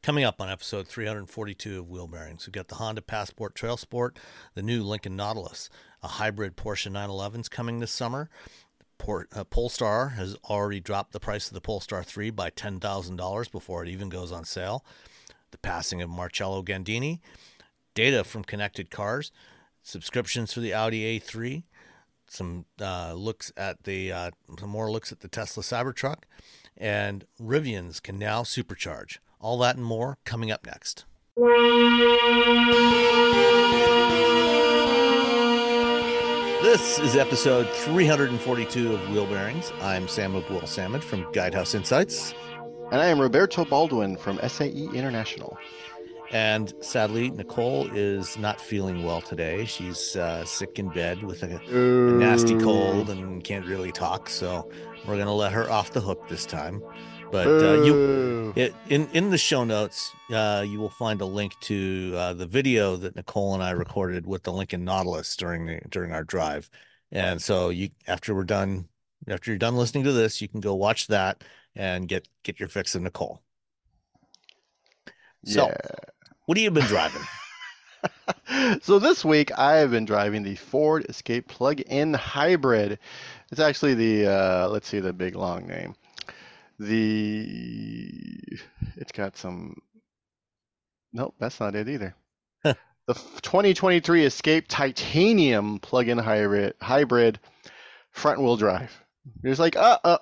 Coming up on episode 342 of Wheel Bearings, we've got the Honda Passport Trail Sport, the new Lincoln Nautilus, a hybrid Porsche 911's coming this summer. Polestar has already dropped the price of the Polestar 3 by $10,000 before it even goes on sale. The passing of Marcello Gandini, data from connected cars, subscriptions for the Audi A3, some more looks at the Tesla Cybertruck, and Rivians can now supercharge. All that and more coming up next. This is episode 342 of Wheel Bearings. I'm Sam Abdul-Samad from Guidehouse Insights. And I am Roberto Baldwin from SAE International. And sadly, Nicole is not feeling well today. She's sick in bed with a nasty cold and can't really talk. So we're going to let her off the hook this time. But in the show notes, you will find a link to the video that Nicole and I recorded with the Lincoln Nautilus during our drive. And so after you're done listening to this, you can go watch that and get your fix of Nicole. So, what have you been driving? So this week I have been driving the Ford Escape plug-in hybrid. It's actually the big long name. It's got some. Nope, that's not it either. The 2023 Escape Titanium plug-in hybrid front-wheel drive. It's like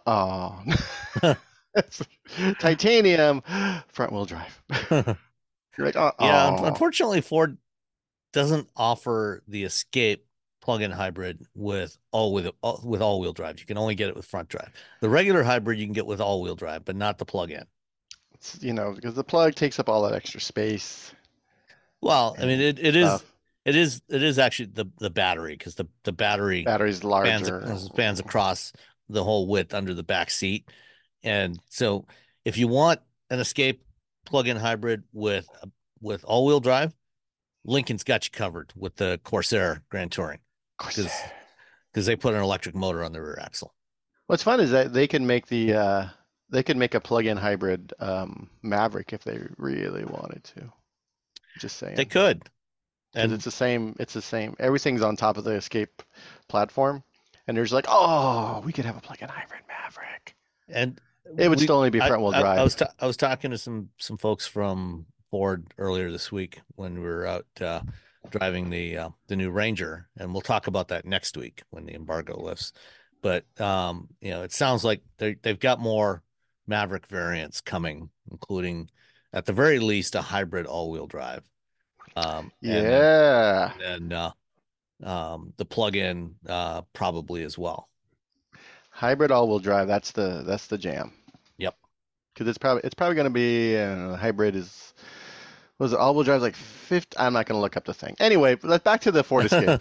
it's Titanium front-wheel drive. You're like, yeah. Unfortunately, Ford doesn't offer the Escape plug-in hybrid with all-wheel drive. You can only get it with front drive. The regular hybrid you can get with all-wheel drive, but not the plug-in. It's, because the plug takes up all that extra space. Well, I mean, it is actually the battery, because the battery's larger, spans across the whole width under the back seat. And so if you want an Escape plug-in hybrid with all-wheel drive, Lincoln's got you covered with the Corsair Grand Touring, because they put an electric motor on the rear axle. What's fun is that they can make a plug-in hybrid Maverick if they really wanted to. Just saying. They could. And it's the same. Everything's on top of the Escape platform, and there's like, we could have a plug-in hybrid Maverick. And it would still only be front-wheel drive. I was talking to some folks from Ford earlier this week when we were out driving the new Ranger, and we'll talk about that next week when the embargo lifts. But it sounds like they've got more Maverick variants coming, including at the very least a hybrid all-wheel drive. And the plug-in probably as well. Hybrid all-wheel drive, that's the jam. Yep. Because it's probably going to be hybrid was it all-wheel drive like 50? I'm not going to look up the thing. Anyway, back to the Ford Escape.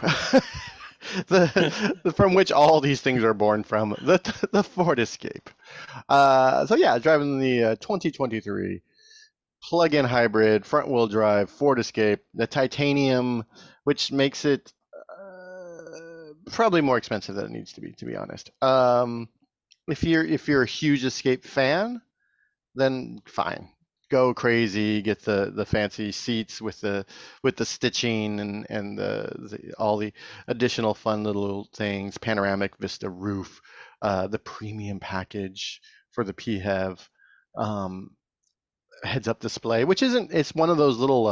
From which all these things are born from, the Ford Escape. Driving the 2023 plug-in hybrid front-wheel drive Ford Escape, the Titanium, which makes it probably more expensive than it needs to be honest. If you're a huge Escape fan, then fine, go crazy, get the fancy seats with the stitching and all the additional fun little things, panoramic vista roof, the premium package for the PHEV, heads-up display, which it's one of those little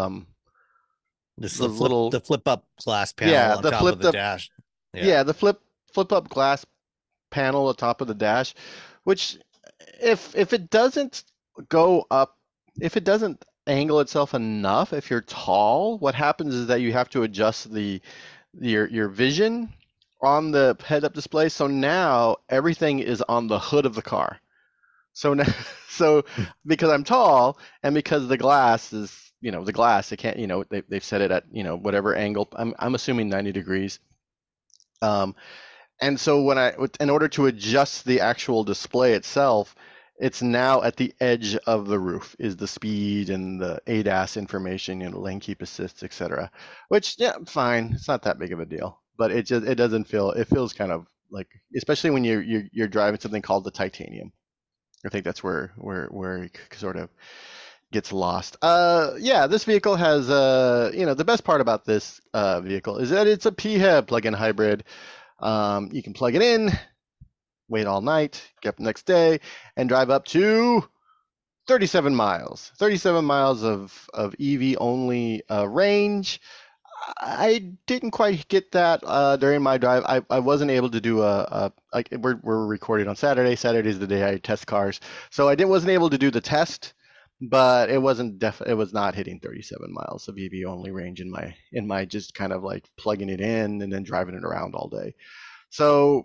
the flip-up glass panel on top of the dash. The flip-up glass panel on top of the dash, which if it doesn't go up, if it doesn't angle itself enough, if you're tall, what happens is that you have to adjust your vision on the head-up display. So now everything is on the hood of the car. So now, because I'm tall and because the glass is, the glass, it can't, they've set it at, whatever angle. I'm assuming 90 degrees. And so in order to adjust the actual display itself, it's now at the edge of the roof is the speed and the ADAS information, lane keep assist, etc. Which, fine, it's not that big of a deal, but it feels kind of like, especially when you're driving something called the Titanium. I think that's where sort of gets lost. Yeah, this vehicle has the best part about this vehicle is that it's a PHEV plug-in hybrid. You can plug it in, wait all night, get up the next day, and drive up to 37 miles. 37 miles of EV only range. I didn't quite get that during my drive. I wasn't able to do like we're recording on Saturday. Saturday's the day I test cars, so wasn't able to do the test. But it was not hitting 37 miles of EV only range in my just kind of like plugging it in and then driving it around all day. So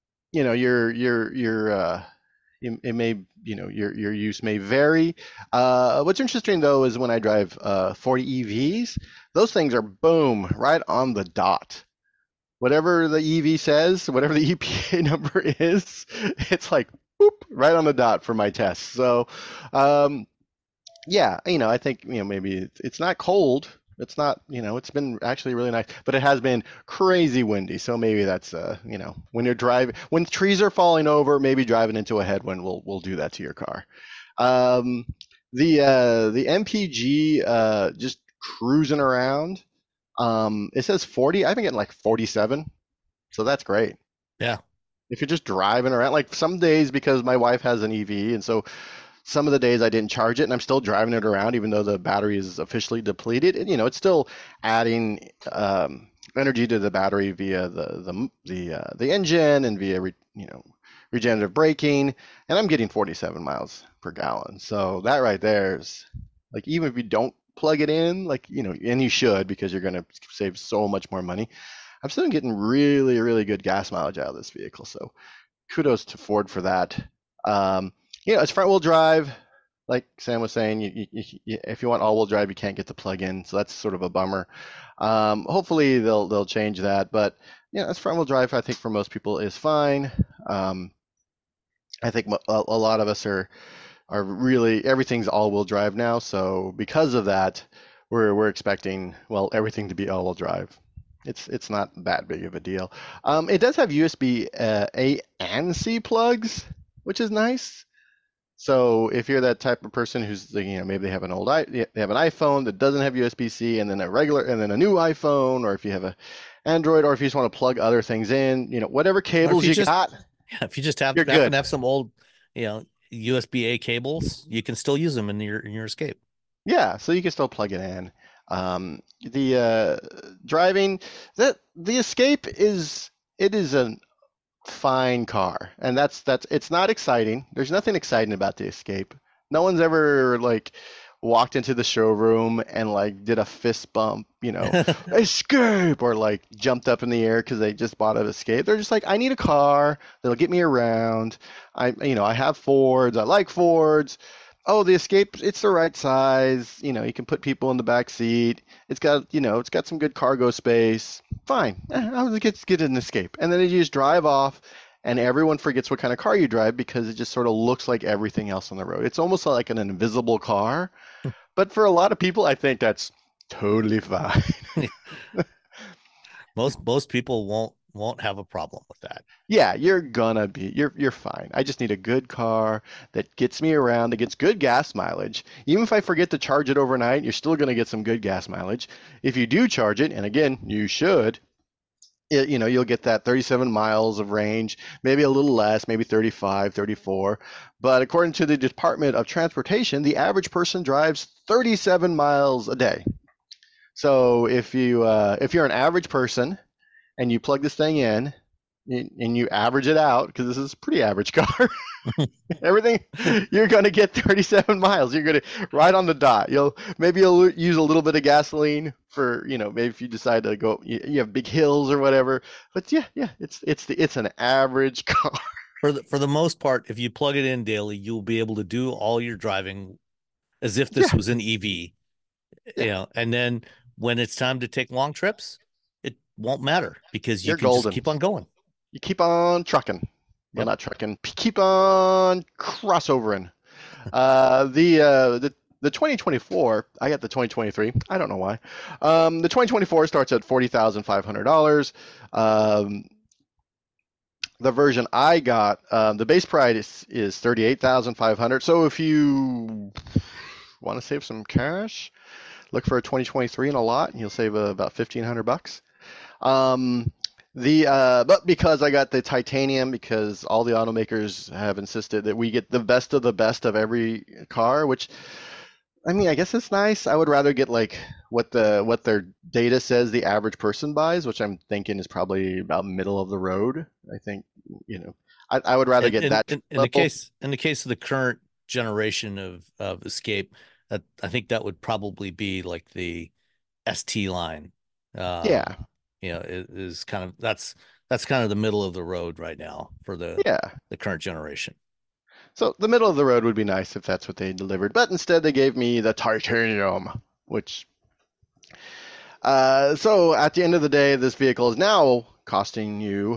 it may your use may vary. What's interesting though is when I drive 40 EVs, those things are boom right on the dot. Whatever the EV says, whatever the EPA number is, it's like boop right on the dot for my tests. So yeah, I think maybe it's not cold. It's not, it's been actually really nice, but it has been crazy windy. So maybe that's, when you're driving, when trees are falling over, maybe driving into a headwind will do that to your car. Um, the MPG just cruising around. It says 40. I've been getting like 47, so that's great. Yeah. If you're just driving around, like some days because my wife has an EV, and so some of the days I didn't charge it, and I'm still driving it around, even though the battery is officially depleted. And it's still adding energy to the battery via the engine and via regenerative braking. And I'm getting 47 miles per gallon. So that right there is like, even if you don't plug it in, like and you should, because you're going to save so much more money. I'm still getting really, really good gas mileage out of this vehicle. So kudos to Ford for that. It's front wheel drive. Like Sam was saying, if you want all wheel drive, you can't get the plug-in, so that's sort of a bummer. Hopefully they'll change that, but it's front wheel drive. I think for most people is fine. I think a lot of us are really, everything's all wheel drive now, so because of that, we're expecting everything to be all wheel drive. It's not that big of a deal. It does have USB A and C plugs, which is nice. So if you're that type of person who's maybe they have an iPhone that doesn't have USB-C, and then a new iPhone, or if you have a Android, or if you just want to plug other things in, whatever cables you got. Yeah, if you just happen to have some old, USB-A cables, you can still use them in your Escape. Yeah, so you can still plug it in. The driving, the Escape is a fine car, and that's it's not exciting. There's nothing exciting about the Escape. No one's ever like walked into the showroom and like did a fist bump, Escape, or like jumped up in the air because they just bought an Escape. They're just like, I need a car that'll get me around. I have Fords. I like Fords. Oh, the Escape, it's the right size. You can put people in the back seat. It's got some good cargo space. Fine. I'll get an Escape. And then you just drive off, and everyone forgets what kind of car you drive because it just sort of looks like everything else on the road. It's almost like an invisible car. But for a lot of people, I think that's totally fine. Most people won't have a problem with that. Yeah, you're fine. I just need a good car that gets me around, that gets good gas mileage. Even if I forget to charge it overnight, you're still going to get some good gas mileage. If you do charge it, and again, you should, you'll get that 37 miles of range, maybe a little less, maybe 35, 34. But according to the Department of Transportation, the average person drives 37 miles a day. So if you're an average person and you plug this thing in and you average it out, because this is a pretty average car, everything, you're going to get 37 miles. You're going to right on the dot. You'll use a little bit of gasoline for, maybe if you decide to go, you have big hills or whatever. But yeah, it's an average car. For the most part, if you plug it in daily, you'll be able to do all your driving as if this was an EV. And then when it's time to take long trips, it won't matter because you can just keep on going. You keep on trucking. Well, not trucking. Keep on crossovering. The 2024, I got the 2023. I don't know why. The 2024 starts at $40,500. The version I got, the base price is $38,500. So if you want to save some cash, look for a 2023 in a lot, and you'll save about 1,500 bucks. Um, but because I got the titanium, because all the automakers have insisted that we get the best of every car, which I mean, I guess it's nice. I would rather get like what their data says the average person buys, which I'm thinking is probably about middle of the road. I think, you know, I would rather And get that level. in the case of the current generation of Escape, that I think that would probably be like the ST line. Yeah, Is kind of that's kind of the middle of the road right now for yeah. the current generation. So the middle of the road would be nice if that's what they delivered, but instead they gave me the titanium, which so at the end of the day, this vehicle is now costing you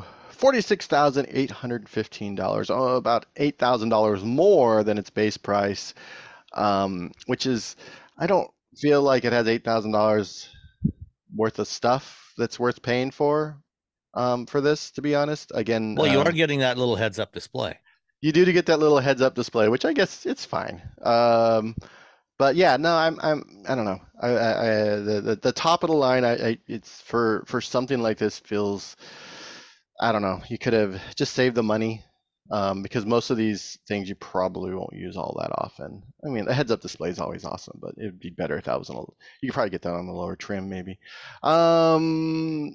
$46,815, about $8,000 more than its base price, which is, I don't feel like it has $8,000 worth of stuff that's worth paying for this, to be honest. Again, Well, you are getting that little heads up display. you do to get that little heads up display, which I guess it's fine. But yeah, no, I don't know. The top of the line, it's for something like this feels, I don't know. You could have just saved the money, because most of these things you probably won't use all that often. I mean, the heads-up display is always awesome, but it'd be better if that was on a. You could probably get that on the lower trim, maybe. Um,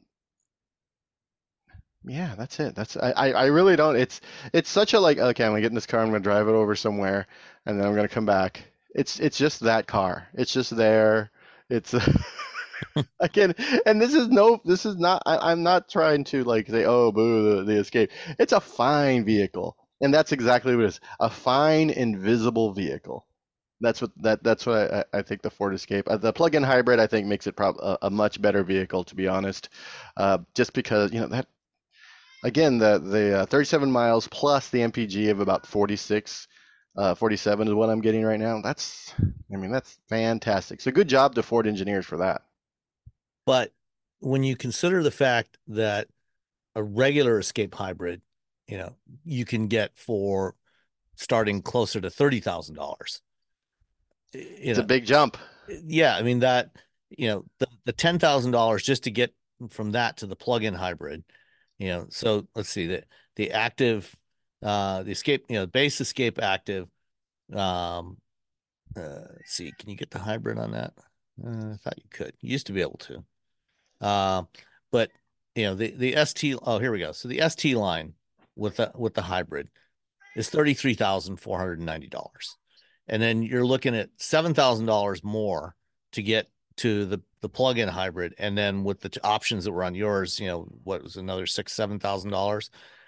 yeah, that's it. I really don't. It's such a like. Okay, I'm gonna get in this car. I'm gonna drive it over somewhere, and then I'm gonna come back. It's just that car. It's just there. It's again, and this is not. I'm not trying to like say, oh, boo, the Escape. It's a fine vehicle, and that's exactly what it is. A fine, invisible vehicle. That's what I think the Ford Escape. The plug-in hybrid, I think, makes it a much better vehicle, to be honest. Just because that again, the 37 miles plus the MPG of about 46, 47 is what I'm getting right now. I mean, that's fantastic. So good job to Ford engineers for that. But when you consider the fact that a regular Escape hybrid, you can get for starting closer to $30,000. You It's a know, big jump. yeah, I mean that, the $10,000 just to get from that to the plug-in hybrid. So let's see the active, the Escape, base Escape active. Um, let's see, can you get the hybrid on that? I thought you could. You used to be able to. Uh, but the ST. Oh, here we go. So the ST line with the hybrid is $33,490, and then you're looking at $7,000 more to get to the plug-in hybrid, and then with the options that were on yours, what was another $7,000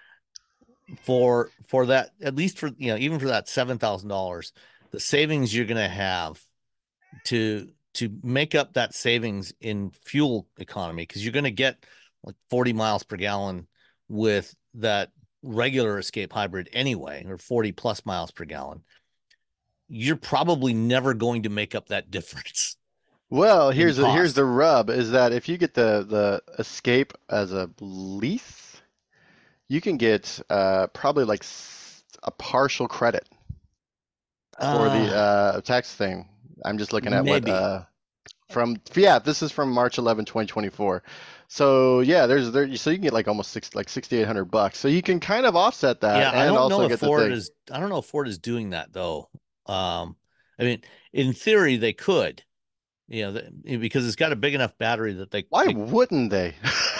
for that, at least for even for that $7,000, the savings you're going to have to make up that savings in fuel economy, because you're going to get like 40 miles per gallon with that regular Escape hybrid anyway, or 40 plus miles per gallon. You're probably never going to make up that difference Well, in here's cost. the rub is that if you get the Escape as a lease, you can get probably like a partial credit for the Uh, tax thing. I'm just looking at what maybe. from yeah, this is from March 11, 2024. So yeah, so you can get like almost like 6,800 bucks. So you can kind of offset that Yeah, and also get the thing. I don't know if Ford is doing that though. I mean, in theory they could, because it's got a big enough battery that Why wouldn't they?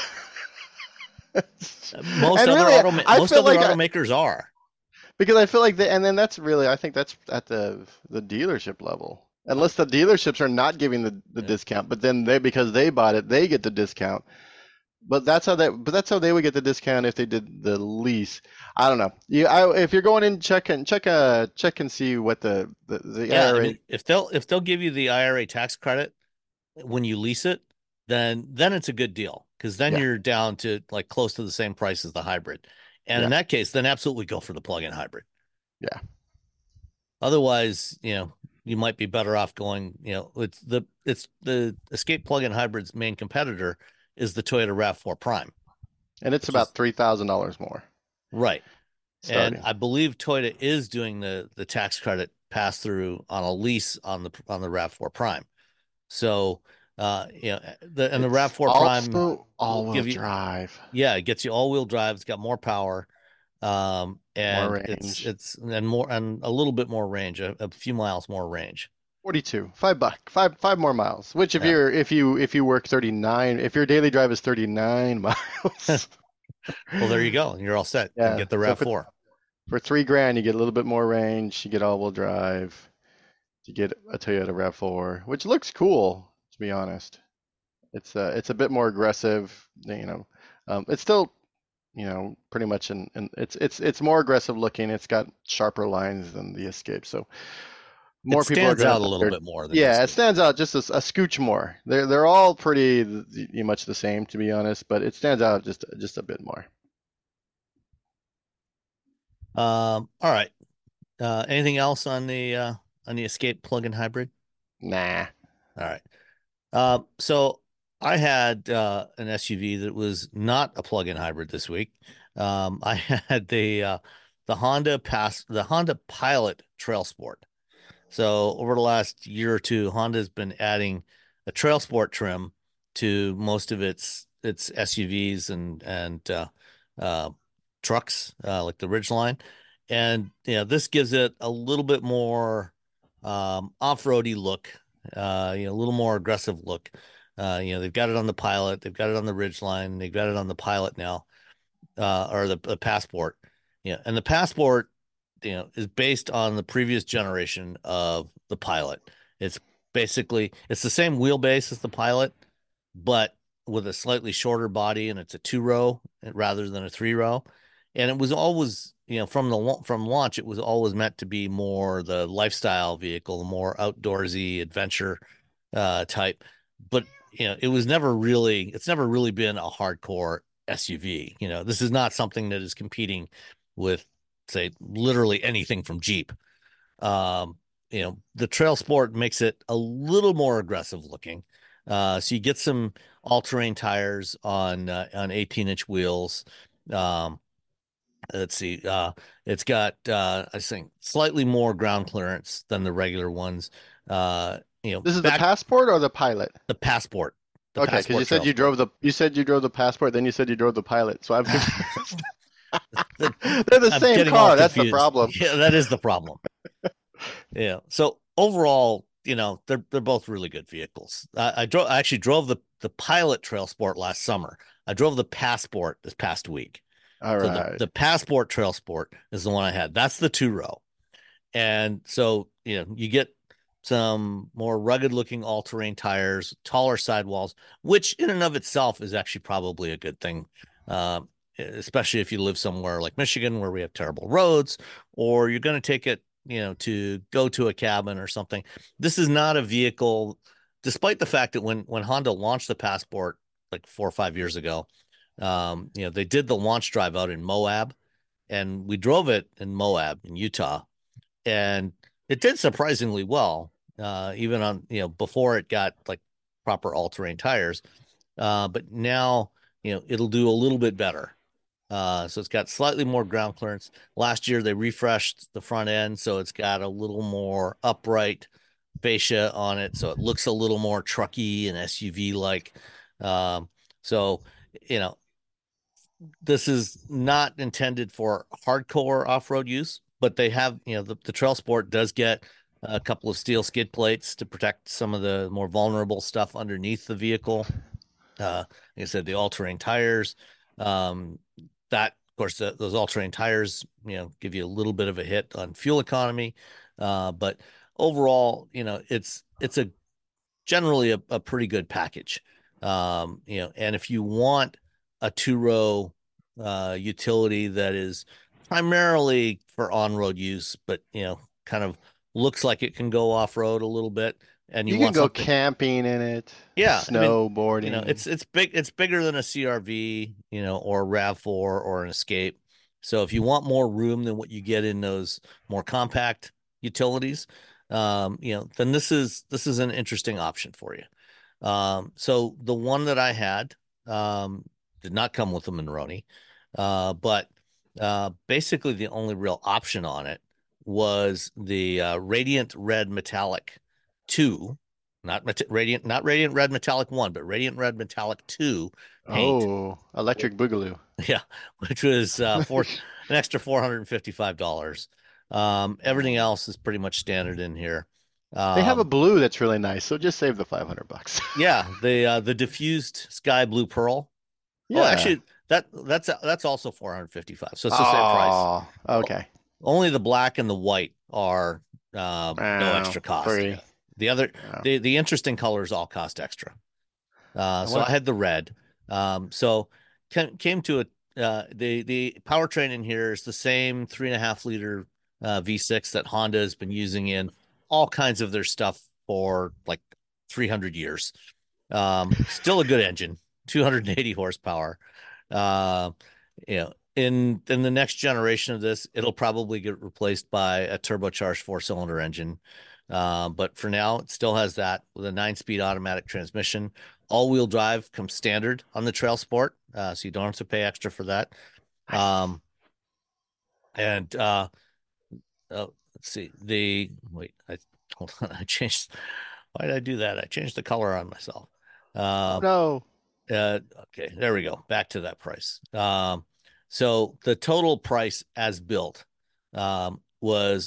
most And other really, I most feel other like automakers are. because I feel like and then that's really, I think that's at the dealership level. Uh, Unless the dealerships are not giving the yeah. discount, but then because they bought it, they get the discount. But that's how they would get the discount if they did the lease. I don't know. If you're going in, check and see what the Yeah, I IRA. mean, if they'll give you the IRA tax credit when you lease it, then it's a good deal, because then Yeah, you're down to like close to the same price as the hybrid. And in yeah, that case, then absolutely go for the plug-in hybrid. yeah. Otherwise, you might be better off going, it's the Escape plug-in hybrid's main competitor is the Toyota RAV4 Prime, And it's which is about $3,000 more right. And starting. I believe Toyota is doing the tax credit pass through on a lease on the RAV4 Prime. So the It's RAV4 Prime also will all-wheel give you, drive, yeah, it gets you all-wheel drive. It's got more power, more and range. it's and more and a little bit more range, a few miles more range. 42, five more miles. Which Yeah. if you work 39, if your daily drive is 39 miles, Well, there you go. You're all set. You can yeah. get the So RAV4. for 3 grand, you get a little bit more range. You get all-wheel drive. You get a Toyota RAV4, which looks cool, to be honest. It's a bit more aggressive, it's still, pretty much it's more aggressive looking. It's got sharper lines than the Escape, so It more people are stands gonna out a put little their bit more than the yeah, it Escape. stands out just a scooch more. They're all pretty much the same, to be honest, but it stands out just a bit more. All right. Anything else on the Escape plug-in hybrid? Nah. All right. So I had an SUV that was not a plug-in hybrid this week. I had the Honda Pilot Trail Sport. So over the last year or two, Honda's been adding a Trail Sport trim to most of its SUVs and uh, trucks, like the Ridgeline, and this gives it a little bit more off-roady look, a little more aggressive look. They've got it on the Pilot, they've got it on the Ridgeline, they've got it on the Pilot now, or the Passport. And the Passport, is based on the previous generation of the Pilot. It's it's the same wheelbase as the Pilot, but with a slightly shorter body, and it's a two row rather than a three row. And it was always, from launch, it was always meant to be more the lifestyle vehicle, the more outdoorsy adventure type. But it's never really been a hardcore SUV. This is not something that is competing with, say, literally anything from Jeep. Um, the Trail Sport makes it a little more aggressive looking. So you get some all-terrain tires on 18-inch wheels. Um, let's see. It's got I think slightly more ground clearance than the regular ones. This is the Back Passport or the Pilot? the Passport, the Okay, because Passport Trail Sport. you said you drove the Passport, then you said you drove the Pilot, so I'm confused. The- They're the I'm same getting all car. That's the confused. problem. Yeah, that is the problem. Yeah. So overall, they're both really good vehicles. I actually drove the Pilot Trail Sport last summer. I drove the Passport this past week. All So right. the Passport Trail Sport is the one I had. That's the two row. And so, you get some more rugged looking all-terrain tires, taller sidewalls, which in and of itself is actually probably a good thing. Especially if you live somewhere like Michigan where we have terrible roads, or you're going to take it, to go to a cabin or something. This is not a vehicle, despite the fact that when Honda launched the Passport like 4 or 5 years ago, they did the launch drive out in Moab, and we drove it in Moab in Utah, and it did surprisingly well, even on, before it got like proper all-terrain tires. But now, it'll do a little bit better. So it's got slightly more ground clearance. Last year they refreshed the front end, so it's got a little more upright fascia on it, so it looks a little more trucky and SUV like. Um, so you know this is not intended for hardcore off-road use, but they have, the Trail Sport does get a couple of steel skid plates to protect some of the more vulnerable stuff underneath the vehicle. Like I said, the all-terrain tires, um, that of course those all-terrain tires, give you a little bit of a hit on fuel economy, but overall, it's a generally a pretty good package. And if you want a two-row utility that is primarily for on-road use, but kind of looks like it can go off-road a little bit, and you You can want go something, camping in it, yeah, I mean, snowboarding. it's big, it's bigger than a CRV, or a RAV4 or an Escape. So if you want more room than what you get in those more compact utilities, then this is an interesting option for you. So the one that I had did not come with a Monroney, but basically the only real option on it was the Radiant Red Metallic 2, not Radiant Red Metallic 1, but Radiant Red Metallic 2 paint. Oh, Electric Boogaloo. Yeah, which was an extra $455. Everything else is pretty much standard in here. They have a Um, blue that's really nice, so just save the $500. yeah, the diffused sky blue pearl. Oh, Yeah. actually, that's also 455. So it's the same price. Oh, okay. Only the black and the white are no Oh, extra cost. free. The other Oh. the interesting colors all cost extra. I So I want had the red. So came to a the powertrain in here is the same 3.5 liter V6 that Honda has been using in all kinds of their stuff for like 300 years. Still a good engine, 280 horsepower. Uh, in the next generation of this, it'll probably get replaced by a turbocharged 4-cylinder engine. But for now, it still has that with a 9-speed automatic transmission. All-wheel drive comes standard on the Trail Sport, so you don't have to pay extra for that. nice. And let's see. I hold on. I changed. Why did I do that? I changed the color on myself. Oh Uh, no. okay, there we go. Back to that price. So the total price as built was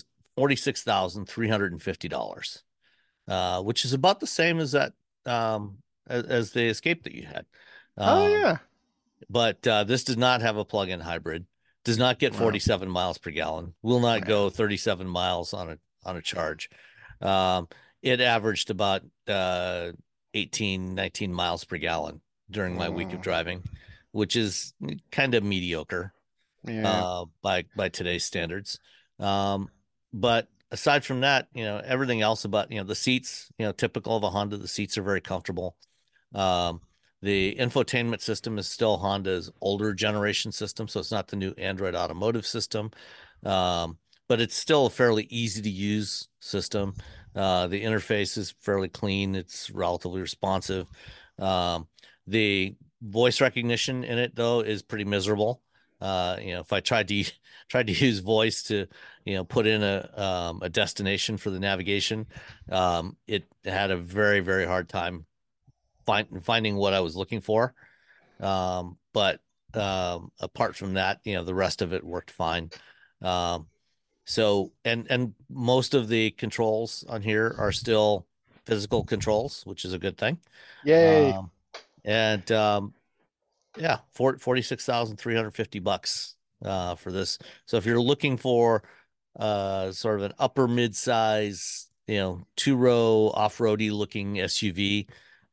$46,350, which is about the same as that as the Escape that you had. Oh Um, yeah. but this does not have a plug-in hybrid. Does not get Wow. 47 miles per gallon. Will not Man. go 37 miles on a charge. Um, it averaged about 18, 19 miles per gallon during my week of Mm, driving, which is kind of mediocre yeah. by today's standards. But aside from that, everything else about, the seats, typical of a Honda, the seats are very comfortable. Um, the infotainment system is still Honda's older generation system, so it's not the new Android Automotive system. But it's still a fairly easy to use system. The interface is fairly clean. It's relatively responsive. The voice recognition in it, though, is pretty miserable. If I tried to use voice to, put in a destination for the navigation, it had a very, very hard time finding what I was looking for. But apart from that, the rest of it worked fine. Um, so and most of the controls on here are still physical controls, which is a good thing. Yay. Um, and yeah, $46,350 for this. So if you're looking for sort of an upper mid-size, 2-row off-roady looking SUV,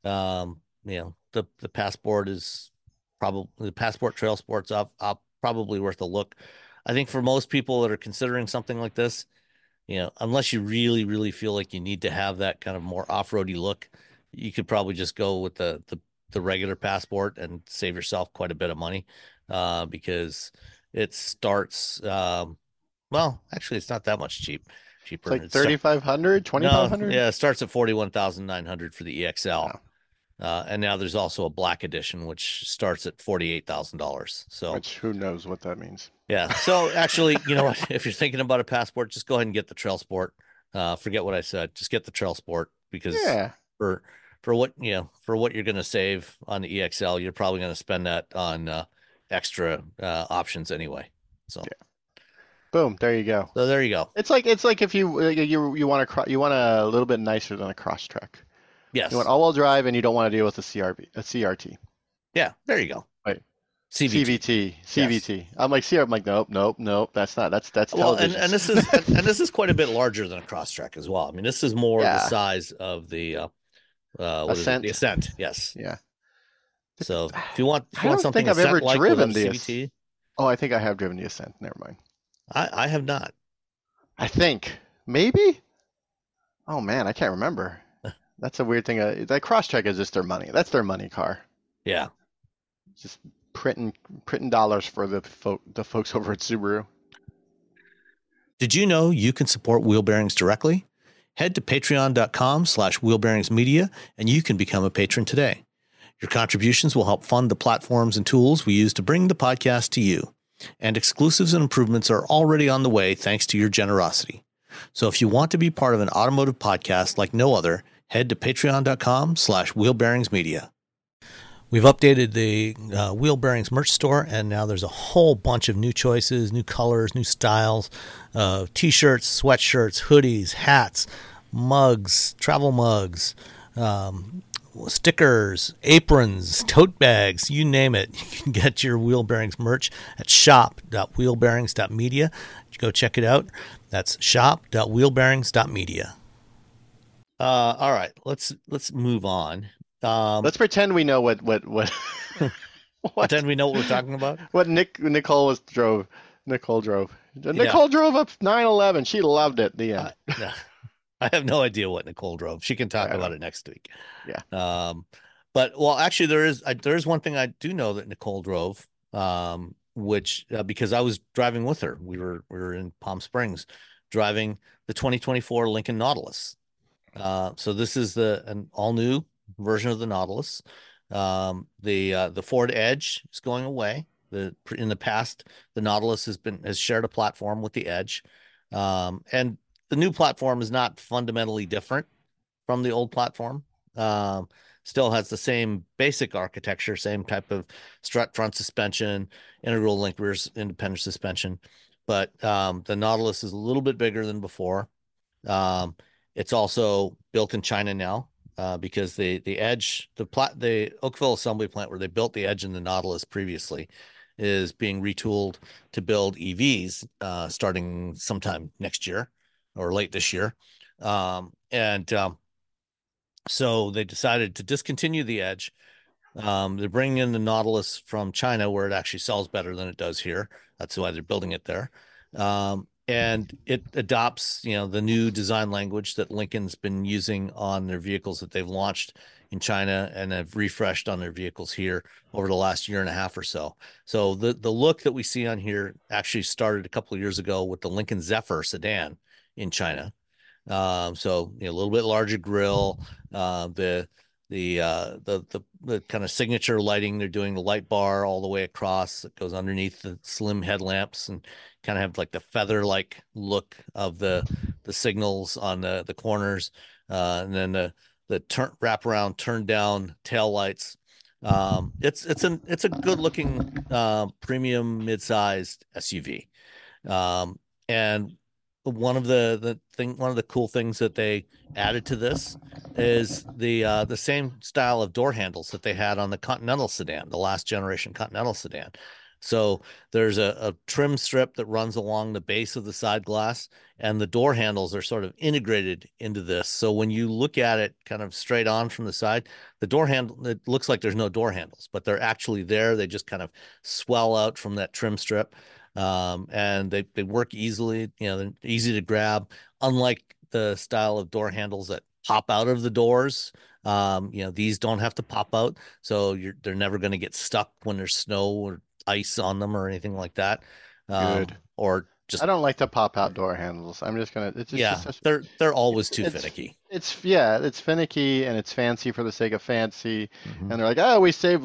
the Passport is probably the Passport Trail Sport's up probably worth a look. I think for most people that are considering something like this, unless you really, really feel like you need to have that kind of more off-roady look, you could probably just go with the regular Passport and save yourself quite a bit of money, because it starts, well, actually, it's not that much It's cheaper. like 3,500, No, 2,500. yeah, it starts at 41,900 for the EXL. Wow. And now there's also a black edition, which starts at $48,000. So, Which who knows what that means. yeah. So actually, you know what? If you're thinking about a Passport, just go ahead and get the Trail Sport. Forget what I said. Just get the Trail Sport, because Yeah. for for what you're going to save on the EXL, you're probably going to spend that on extra options anyway. So, Yeah. Boom. There you go. so there you go. It's like if you want you want a little bit nicer than a Crosstrek. You want Yes. all-wheel drive and you don't want to deal with a CRT. Yeah. There you go. Right. CVT. CVT. Yes. CVT. I'm like I'm like nope, nope, nope. That's not. That's Well, television. and this is quite a bit larger than a Crosstrek as well. I mean, this is more the Yeah. size of the what is it? The Ascent. Ascent. Yes. Yeah. So if I you want don't something think I've ever Ascent like without driven a this. CVT, Oh, I think I have driven the Ascent. Never mind. I have not. I think maybe. Oh man, I can't remember. That's a weird thing. That Crosstrek is just their money. That's their money car. Yeah. Just printing dollars for the folks over at Subaru. Did you know you can support Wheel Bearings directly? Head to patreon.com/wheelbearingsmedia and you can become a patron today. Your contributions will help fund the platforms and tools we use to bring the podcast to you. And exclusives and improvements are already on the way thanks to your generosity. So if you want to be part of an automotive podcast like no other, head to patreon.com/wheelbearingsmedia. We've updated the Wheel Bearings merch store, and now there's a whole bunch of new choices, new colors, new styles, t-shirts, sweatshirts, hoodies, hats, mugs, travel mugs, stickers, aprons, tote bags, you name it. You can get your Wheel Bearings merch at shop.wheelbearings.media. Go check it out. That's shop.wheelbearings.media. All right, let's move on. Let's pretend we know what Pretend we know what we're talking about. what Nicole drove. Nicole drove. Yeah. Nicole drove up 911. She loved it. The end. No, I have no idea what Nicole drove. She can talk about it next week. Yeah. But well, actually, there is one thing I do know that Nicole drove, which because I was driving with her. We were in Palm Springs, driving the 2024 Lincoln Nautilus. So this is an all new version of the Nautilus. The Ford Edge is going away. In the past, the Nautilus has shared a platform with the Edge, and the new platform is not fundamentally different from the old platform. Still has the same basic architecture, same type of strut front suspension, integral link rear independent suspension, but the Nautilus is a little bit bigger than before. It's also built in China now. Because the Edge, the Oakville assembly plant where they built the Edge and the Nautilus previously, is being retooled to build EVs starting sometime next year or late this year, so they decided to discontinue the Edge. They're bringing in the Nautilus from China, where it actually sells better than it does here. That's why they're building it there. And it adopts, the new design language that Lincoln's been using on their vehicles that they've launched in China and have refreshed on their vehicles here over the last year and a half or so. So the look that we see on here actually started a couple of years ago with the Lincoln Zephyr sedan in China. So a little bit larger grille, the kind of signature lighting. They're doing the light bar all the way across that goes underneath the slim headlamps and kind of have like the feather-like look of the signals on the corners, and then the wraparound turn down tail lights. It's a good looking premium mid-sized SUV. And one of the cool things that they added to this is the same style of door handles that they had on the Continental sedan, the last generation Continental sedan. So there's a trim strip that runs along the base of the side glass, and the door handles are sort of integrated into this. So when you look at it kind of straight on from the side, the door handle, it looks like there's no door handles, but they're actually there. They just kind of swell out from that trim strip. And they work easily, they're easy to grab, unlike the style of door handles that pop out of the doors. These don't have to pop out, so they're never going to get stuck when there's snow or ice on them or anything like that. Good. Or just I don't like the pop out door handles. I'm just gonna. It's yeah, just they're always too it's finicky. it's finicky and it's fancy for the sake of fancy. Mhm. And they're like, oh, we save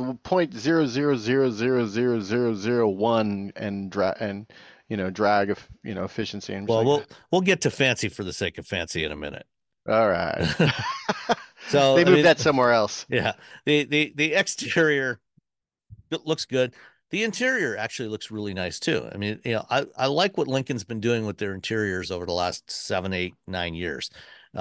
0.0000001 and drag of efficiency. And Well, like, we'll get to fancy for the sake of fancy in a minute. all right. So They I moved mean, that somewhere else. yeah, the exterior, it looks good. The interior actually looks really nice too. I mean, I like what Lincoln's been doing with their interiors over the last 7, 8, 9 years.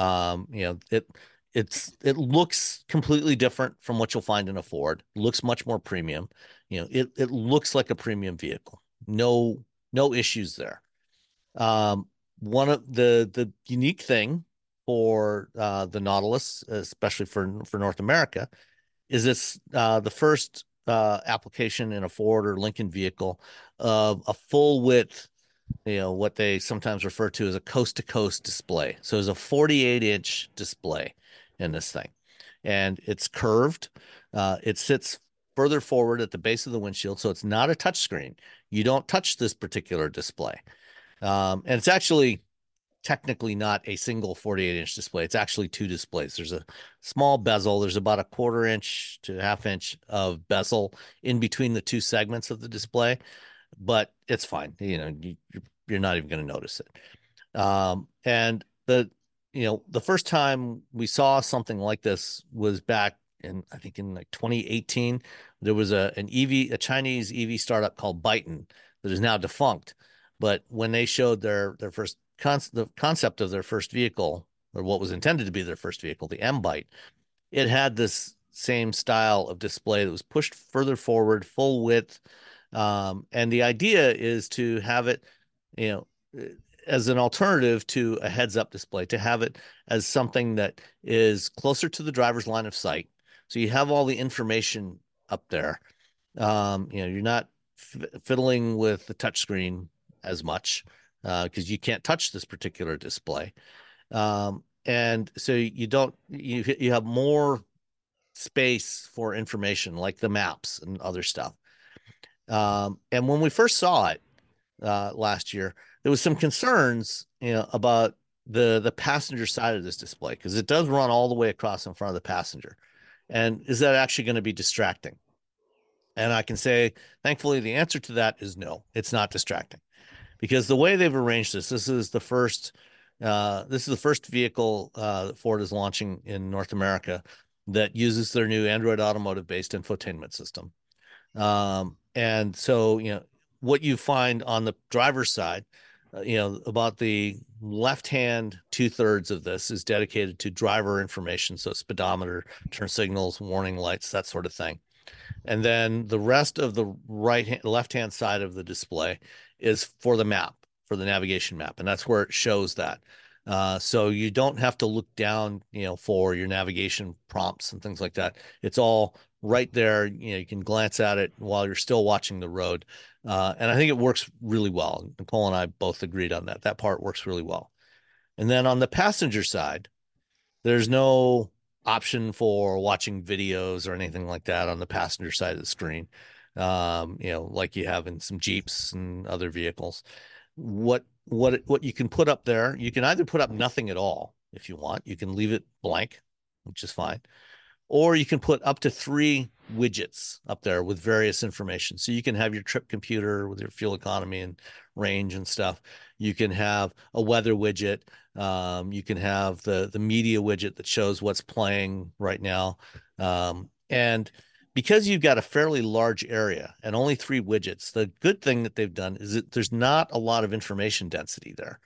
It looks completely different from what you'll find in a Ford. It looks much more premium. It looks like a premium vehicle. No issues there. One of the unique thing for the Nautilus, especially for North America, is this the first application in a Ford or Lincoln vehicle of a full width, what they sometimes refer to as a coast to coast display. So there's a 48-inch display in this thing, and it's curved. It sits further forward at the base of the windshield, so it's not a touch screen. You don't touch this particular display. And it's actually technically not a single 48-inch display. It's actually two displays. There's a small bezel. There's about a 1/4 inch to 1/2 inch of bezel in between the two segments of the display. but it's fine. You're not even going to notice it. And the first time we saw something like this was back in, I think in like 2018. There was a Chinese EV startup called Byton that is now defunct. But when they showed their first the concept of their first vehicle, or what was intended to be their first vehicle, the M Byte, it had this same style of display that was pushed further forward, full width. And the idea is to have it, you know, as an alternative to a heads-up display, to have it as something that is closer to the driver's line of sight. So you have all the information up there. You're not fiddling with the touchscreen as much because you can't touch this particular display. And so you have more space for information like the maps and other stuff. And when we first saw it last year, there was some concerns, about the passenger side of this display because it does run all the way across in front of the passenger. And is that actually going to be distracting? And I can say, thankfully, the answer to that is no, it's not distracting because the way they've arranged this is the first vehicle that Ford is launching in North America that uses their new Android Automotive based infotainment system. And so, what you find on the driver's side, about the left hand 2/3 of this is dedicated to driver information. So speedometer, turn signals, warning lights, that sort of thing. And then the rest of the left hand side of the display is for the map, for the navigation map. And that's where it shows that. So you don't have to look down, for your navigation prompts and things like that. It's all right there. You can glance at it while you're still watching the road. And I think it works really well. Nicole and I both agreed on that. That part works really well. And then on the passenger side, there's no option for watching videos or anything like that on the passenger side of the screen, like you have in some Jeeps and other vehicles. What you can put up there, you can either put up nothing at all if you want. You can leave it blank, which is fine, or you can put up to 3 widgets up there with various information. So you can have your trip computer with your fuel economy and range and stuff. You can have a weather widget. You can have the media widget that shows what's playing right now. And because you've got a fairly large area and only 3 widgets, the good thing that they've done is that there's not a lot of information density there.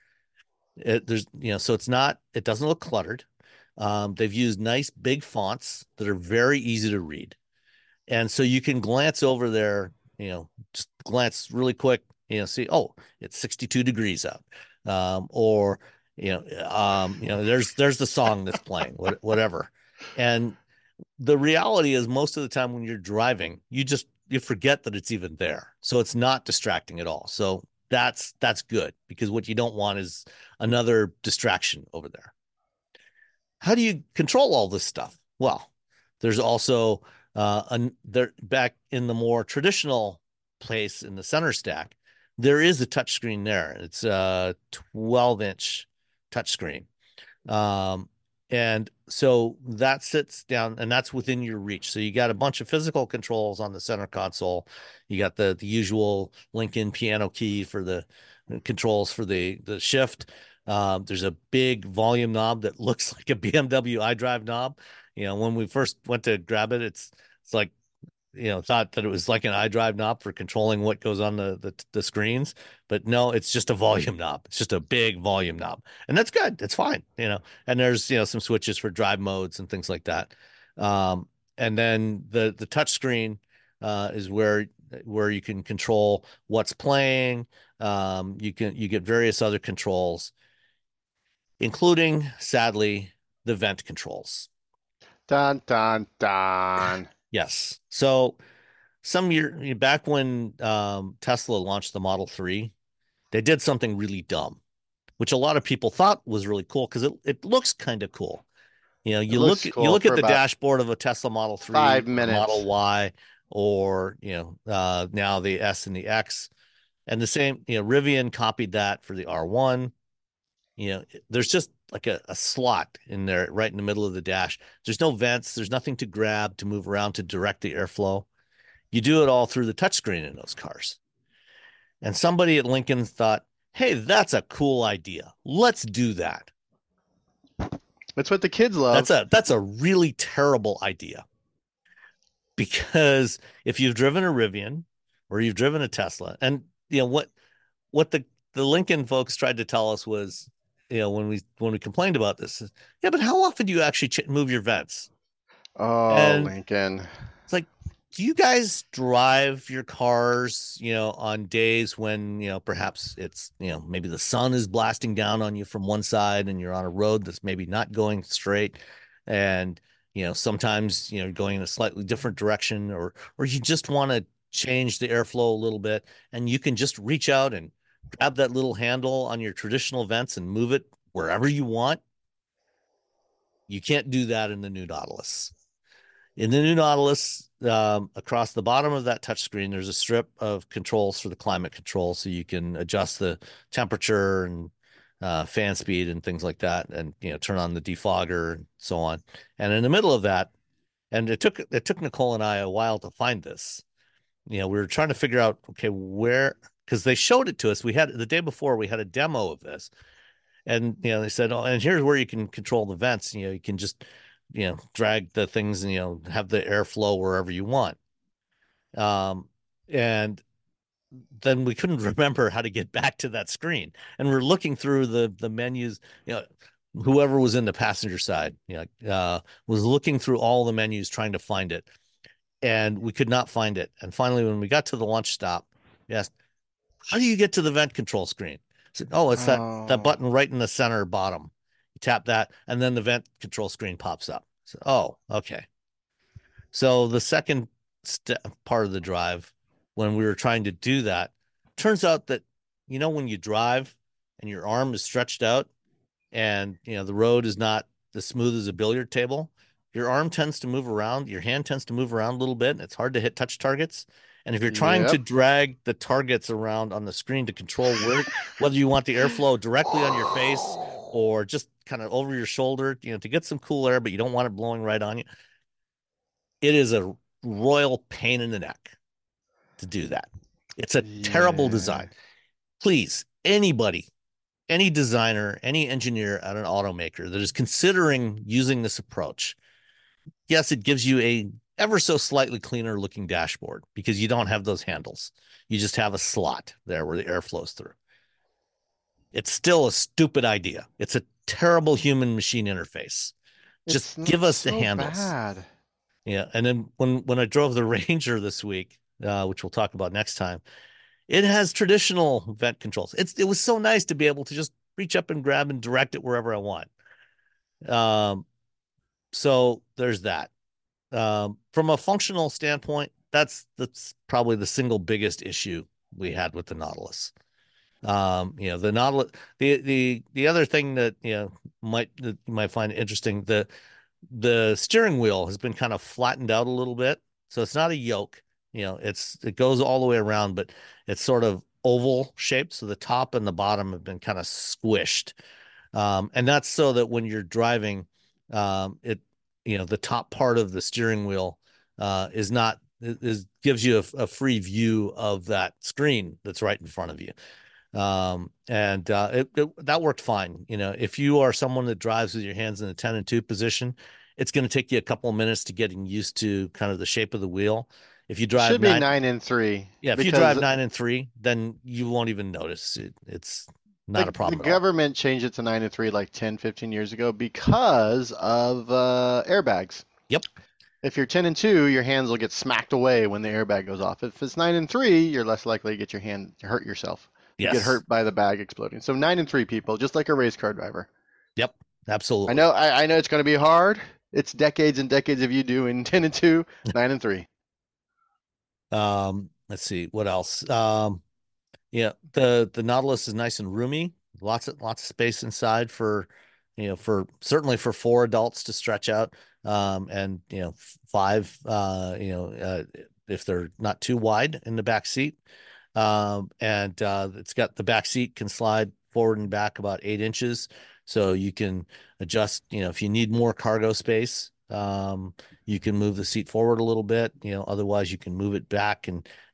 So it doesn't look cluttered. They've used nice big fonts that are very easy to read. And so you can glance over there, just glance really quick, see, oh, it's 62 degrees out. Or, there's the song that's playing, whatever. And the reality is most of the time when you're driving, you forget that it's even there. So it's not distracting at all. So that's good because what you don't want is another distraction over there. How do you control all this stuff? Well, there's also there back in the more traditional place in the center stack, there is a touchscreen there. It's a 12-inch touchscreen. And so that sits down and that's within your reach. So you got a bunch of physical controls on the center console. You got the usual Lincoln piano key for the controls for the shift. There's a big volume knob that looks like a BMW iDrive knob. When we first went to grab it, it's like, thought that it was like an iDrive knob for controlling what goes on the screens, but no, it's just a volume knob. It's just a big volume knob, and that's good. It's fine, And there's some switches for drive modes and things like that. And then the touch screen is where you can control what's playing. You get various other controls, including, sadly, the vent controls. Dun dun dun. Yes. So some year back when Tesla launched the Model 3, they did something really dumb, which a lot of people thought was really cool because it looks kind of cool. It You looks cool look at for the about dashboard of a Tesla Model 3 five or Model minutes. Y or now the S and the X, and the same, Rivian copied that for the R1. There's just like a slot in there right in the middle of the dash. There's no vents, there's nothing to grab to move around to direct the airflow. You do it all through the touchscreen in those cars. And somebody at Lincoln thought, hey, that's a cool idea. Let's do that. That's what the kids love. That's a really terrible idea because if you've driven a Rivian or you've driven a Tesla, and what the Lincoln folks tried to tell us was, when we complained about this, yeah, but how often do you actually move your vents? Oh, And Lincoln. it's like, do you guys drive your cars, on days when, perhaps it's, maybe the sun is blasting down on you from one side and you're on a road that's maybe not going straight. And, sometimes, you're going in a slightly different direction, or you just want to change the airflow a little bit, and you can just reach out and grab that little handle on your traditional vents and move it wherever you want. You can't do that in the new Nautilus. In the new Nautilus, across the bottom of that touchscreen, there's a strip of controls for the climate control, so you can adjust the temperature and fan speed and things like that, and turn on the defogger and so on. And in the middle of that, and it took Nicole and I a while to find this. We were trying to figure out, okay, where, because they showed it to us. We had the day before we had a demo of this, and they said, oh, and here's where you can control the vents. You can just drag the things and have the airflow wherever you want. And then we couldn't remember how to get back to that screen, and we're looking through the menus. Whoever was in the passenger side, was looking through all the menus trying to find it, and we could not find it. And finally, when we got to the lunch stop, we asked, how do you get to the vent control screen? I said, oh, it's that Oh, button right in the center bottom. You tap that, and then the vent control screen pops up. So, oh, okay. So the second part of the drive, when we were trying to do that, turns out that, when you drive and your arm is stretched out, and the road is not as smooth as a billiard table, your arm tends to move around, your hand tends to move around a little bit, and it's hard to hit touch targets. And if you're trying to yep. drag the targets around on the screen to control whether you want the airflow directly on your face or just kind of over your shoulder, to get some cool air, but you don't want it blowing right on you, it is a royal pain in the neck to do that. It's a terrible Yeah. design. Please, anybody, any designer, any engineer at an automaker that is considering using this approach, yes, it gives you a ever so slightly cleaner looking dashboard because you don't have those handles. You just have a slot there where the air flows through. It's still a stupid idea. It's a terrible human machine interface. Just It's give not us the so handles. bad. Yeah. And then when I drove the Ranger this week, which we'll talk about next time, it has traditional vent controls. It was so nice to be able to just reach up and grab and direct it wherever I want. Um, so there's that. From a functional standpoint, that's probably the single biggest issue we had with the Nautilus. The Nautilus, the other thing that that you might find interesting, the steering wheel has been kind of flattened out a little bit, so it's not a yoke. It goes all the way around, but it's sort of oval shaped, so the top and the bottom have been kind of squished. And that's so that when you're driving, it the top part of the steering wheel is not is gives you a free view of that screen that's right in front of you. And that worked fine. If you are someone that drives with your hands in the 10 and 2 position, it's going to take you a couple of minutes to getting used to kind of the shape of the wheel. If you drive Should be nine, 9 and 3 yeah, if you drive because 9 and 3, then you won't even notice it. It's not a the problem at all. government changed it to 9 and 3 like 10, 15 years ago because of airbags. Yep. If you're 10 and 2, your hands will get smacked away when the airbag goes off. If it's 9 and 3, you're less likely to get your hand to hurt yourself. You get Yes. hurt by the bag exploding. So 9 and 3 people, just like a race car driver. Yep. I Absolutely. know, I know it's going to be hard. It's decades and decades of you doing 10 and 2, 9 and 3. Let's see what else. Yeah, the Nautilus is nice and roomy. Lots of space inside for, for certainly for four adults to stretch out. And five, if they're not too wide in the back seat. And it's got the back seat can slide forward and back about 8 inches, so you can adjust. If you need more cargo space, you can move the seat forward a little bit. Otherwise you can move it back and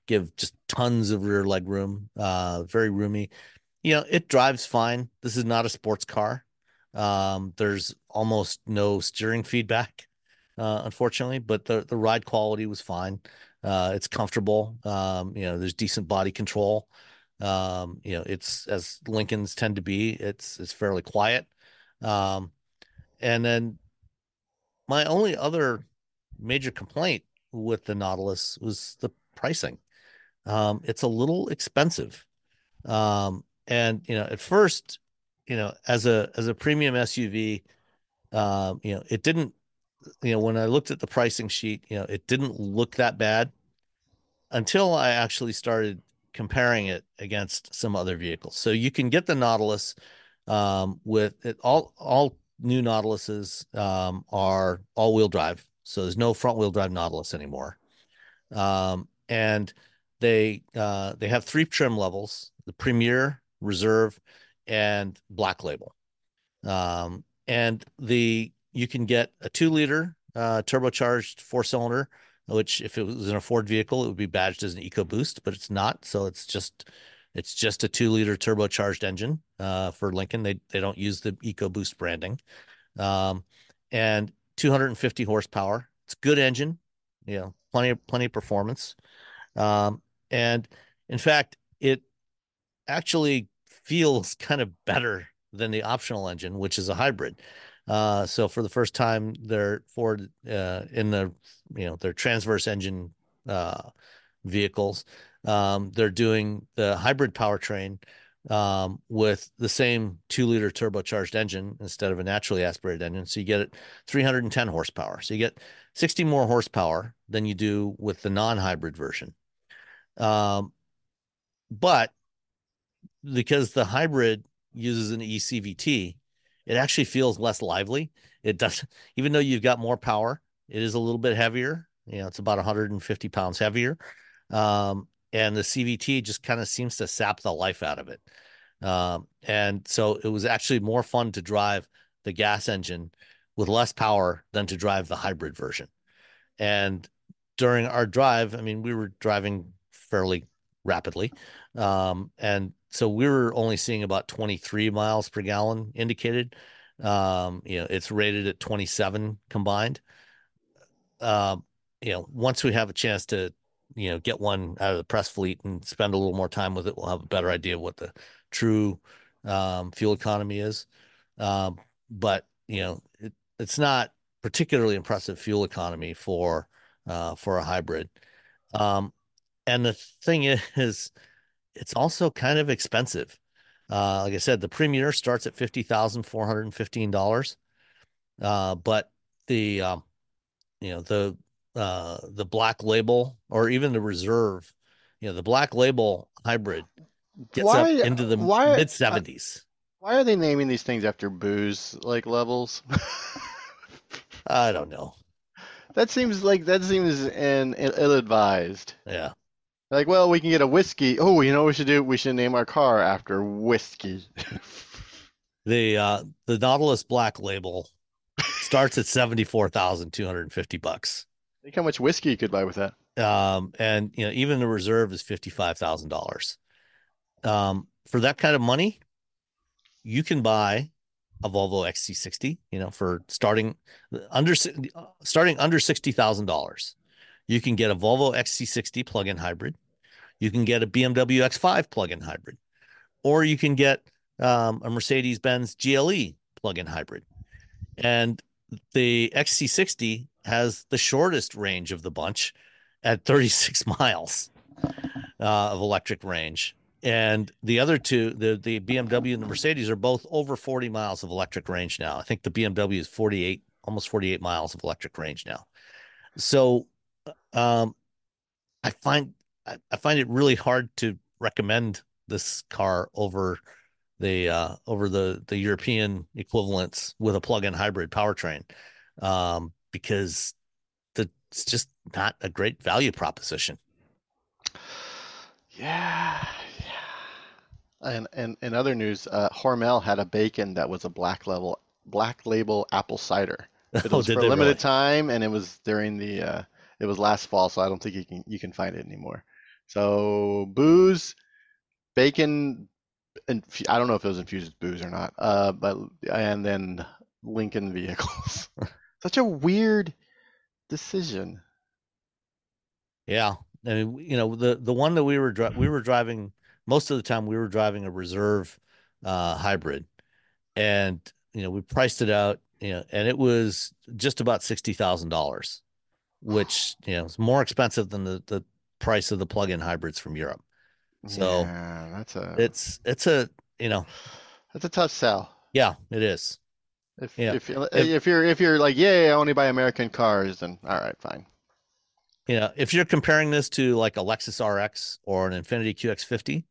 give just tons of rear leg room, very roomy. It drives fine. This is not a sports car. There's almost no steering feedback, unfortunately, but the ride quality was fine. It's comfortable. There's decent body control. It's as Lincolns tend to be. It's fairly quiet. Um, and then my only other major complaint with the Nautilus was the pricing. It's a little expensive. And at first, as a premium SUV, it didn't, when I looked at the pricing sheet, it didn't look that bad until I actually started comparing it against some other vehicles. So you can get the Nautilus with it. All new Nautiluses are all-wheel drive, so there's no front-wheel drive Nautilus anymore. And they have three trim levels: the Premier, Reserve, and Black Label. And you can get a 2-liter turbocharged 4-cylinder, which if it was in a Ford vehicle, it would be badged as an EcoBoost, but it's not. So it's just a 2-liter turbocharged engine for Lincoln. They don't use the EcoBoost branding. And 250 horsepower. It's a good engine, plenty of performance. And in fact, it actually feels kind of better than the optional engine, which is a hybrid. So for the first time, their Ford in their transverse engine vehicles, they're doing the hybrid powertrain with the same 2-liter turbocharged engine instead of a naturally aspirated engine. So you get it 310 horsepower. So you get 60 more horsepower than you do with the non-hybrid version. But because the hybrid uses an eCVT, it actually feels less lively. It does, even though you've got more power, it is a little bit heavier. It's about 150 pounds heavier. And the CVT just kind of seems to sap the life out of it. And so it was actually more fun to drive the gas engine with less power than to drive the hybrid version. And during our drive, I mean, we were driving fairly rapidly. And so we were only seeing about 23 miles per gallon indicated. It's rated at 27 combined. Once we have a chance to, get one out of the press fleet and spend a little more time with it, we'll have a better idea of what the true fuel economy is. But it's not particularly impressive fuel economy for a hybrid. Um, and the thing is, it's also kind of expensive. Like I said, the Premier starts at $50,415. But the the Black Label or even the Reserve, the Black Label hybrid gets up Why into the why mid 70s. why are they naming these things after booze like levels? I don't know. That seems ill-advised. Yeah. Like, well, we can get a whiskey. Oh, you know what we should do? We should name our car after whiskey. The Nautilus Black Label starts at 74,250 bucks. Think how much whiskey you could buy with that. And even the Reserve is $55,000. For that kind of money, you can buy a Volvo XC60, for starting under $60,000. You can get a Volvo XC60 plug-in hybrid. You can get a BMW X5 plug-in hybrid, or you can get a Mercedes-Benz GLE plug-in hybrid. And the XC60 has the shortest range of the bunch at 36 miles of electric range. And the other two, the BMW and the Mercedes, are both over 40 miles of electric range now. I think the BMW is 48, almost 48 miles of electric range now. So um, I find it really hard to recommend this car over the European equivalents with a plug-in hybrid powertrain, because it's just not a great value proposition. Yeah, yeah. And in other news, Hormel had a bacon that was a black label apple cider, but it Oh, was did for a they limited really? time, and it was during it was last fall, so I don't think you can find it anymore. So booze, bacon, and I don't know if it was infused with booze or not. But and then Lincoln vehicles. Such a weird decision. Yeah. I mean, the one that we were driving most of the time we were driving a reserve hybrid, and we priced it out, and it was just about $60,000, which is more expensive than the price of the plug-in hybrids from Europe. So Yeah, it's a that's a tough sell. yeah, it is. If Yeah. if you- If if you're like, yeah, I only buy American cars, then all right, fine. if you're comparing this to like a Lexus RX or an Infiniti QX50,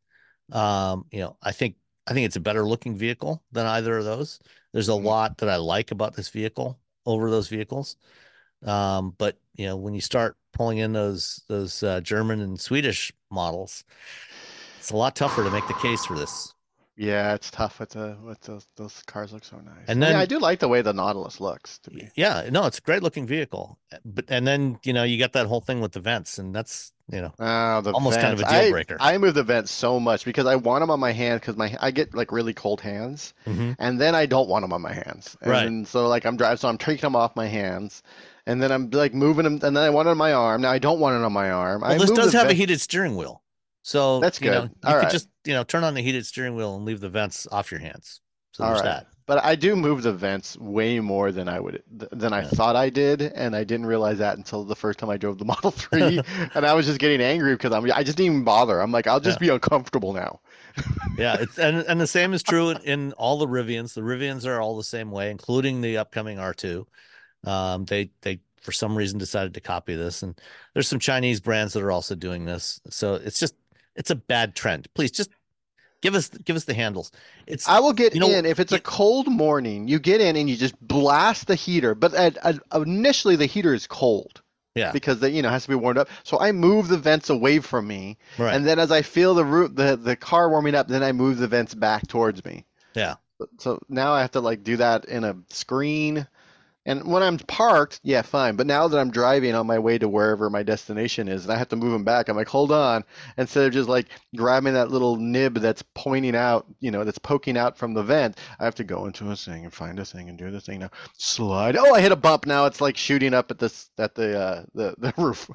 I think it's a better looking vehicle than either of those. There's a Mm. lot that I like about this vehicle over those vehicles. But when you start pulling in those German and Swedish models, it's a lot tougher to make the case for this. Yeah, it's tough with those cars look so nice. And I mean, I then, do like the way the Nautilus looks to be. yeah, no, it's a great looking vehicle. But and then you got that whole thing with the vents, and that's Oh, the almost kind of vents. a deal breaker. I move the vents so much because I want them on my hand because I get like really cold hands, Hmm. and then I don't want them on my hands, and Right. then so like I'm driving, so I'm taking them off my hands, and then I'm like moving them, and then I want it on my arm. Now I don't want it on my arm. Well, I this move the does have a vent. heated steering wheel. So, That's good. you All could right. just, turn on the heated steering wheel and leave the vents off your hands. So All there's right. that. But I do move the vents way more than I Yeah. thought I did, and I didn't realize that until the first time I drove the Model 3, and I was just getting angry because I just didn't even bother. I'm like, I'll just Yeah. be uncomfortable now. Yeah. And the same is true in all the Rivians. The Rivians are all the same way, including the upcoming R2. They for some reason decided to copy this, and there's some Chinese brands that are also doing this. So it's a bad trend. Please just give us the handles. It's I will get you know in if it's a you, cold morning. You get in and you just blast the heater, but initially the heater is cold yeah, because it has to be warmed up. So I move the vents away from me, right. and then as I feel the car warming up, then I move the vents back towards me. Yeah. So now I have to like do that in a screen. And when I'm parked, yeah, fine. But now that I'm driving on my way to wherever my destination is, and I have to move them back, I'm like, hold on. Instead of just like grabbing that little nib that's pointing out, that's poking out from the vent, I have to go into a thing and find a thing and do the thing now. Slide. Oh, I hit a bump. Now it's like shooting up at the roof.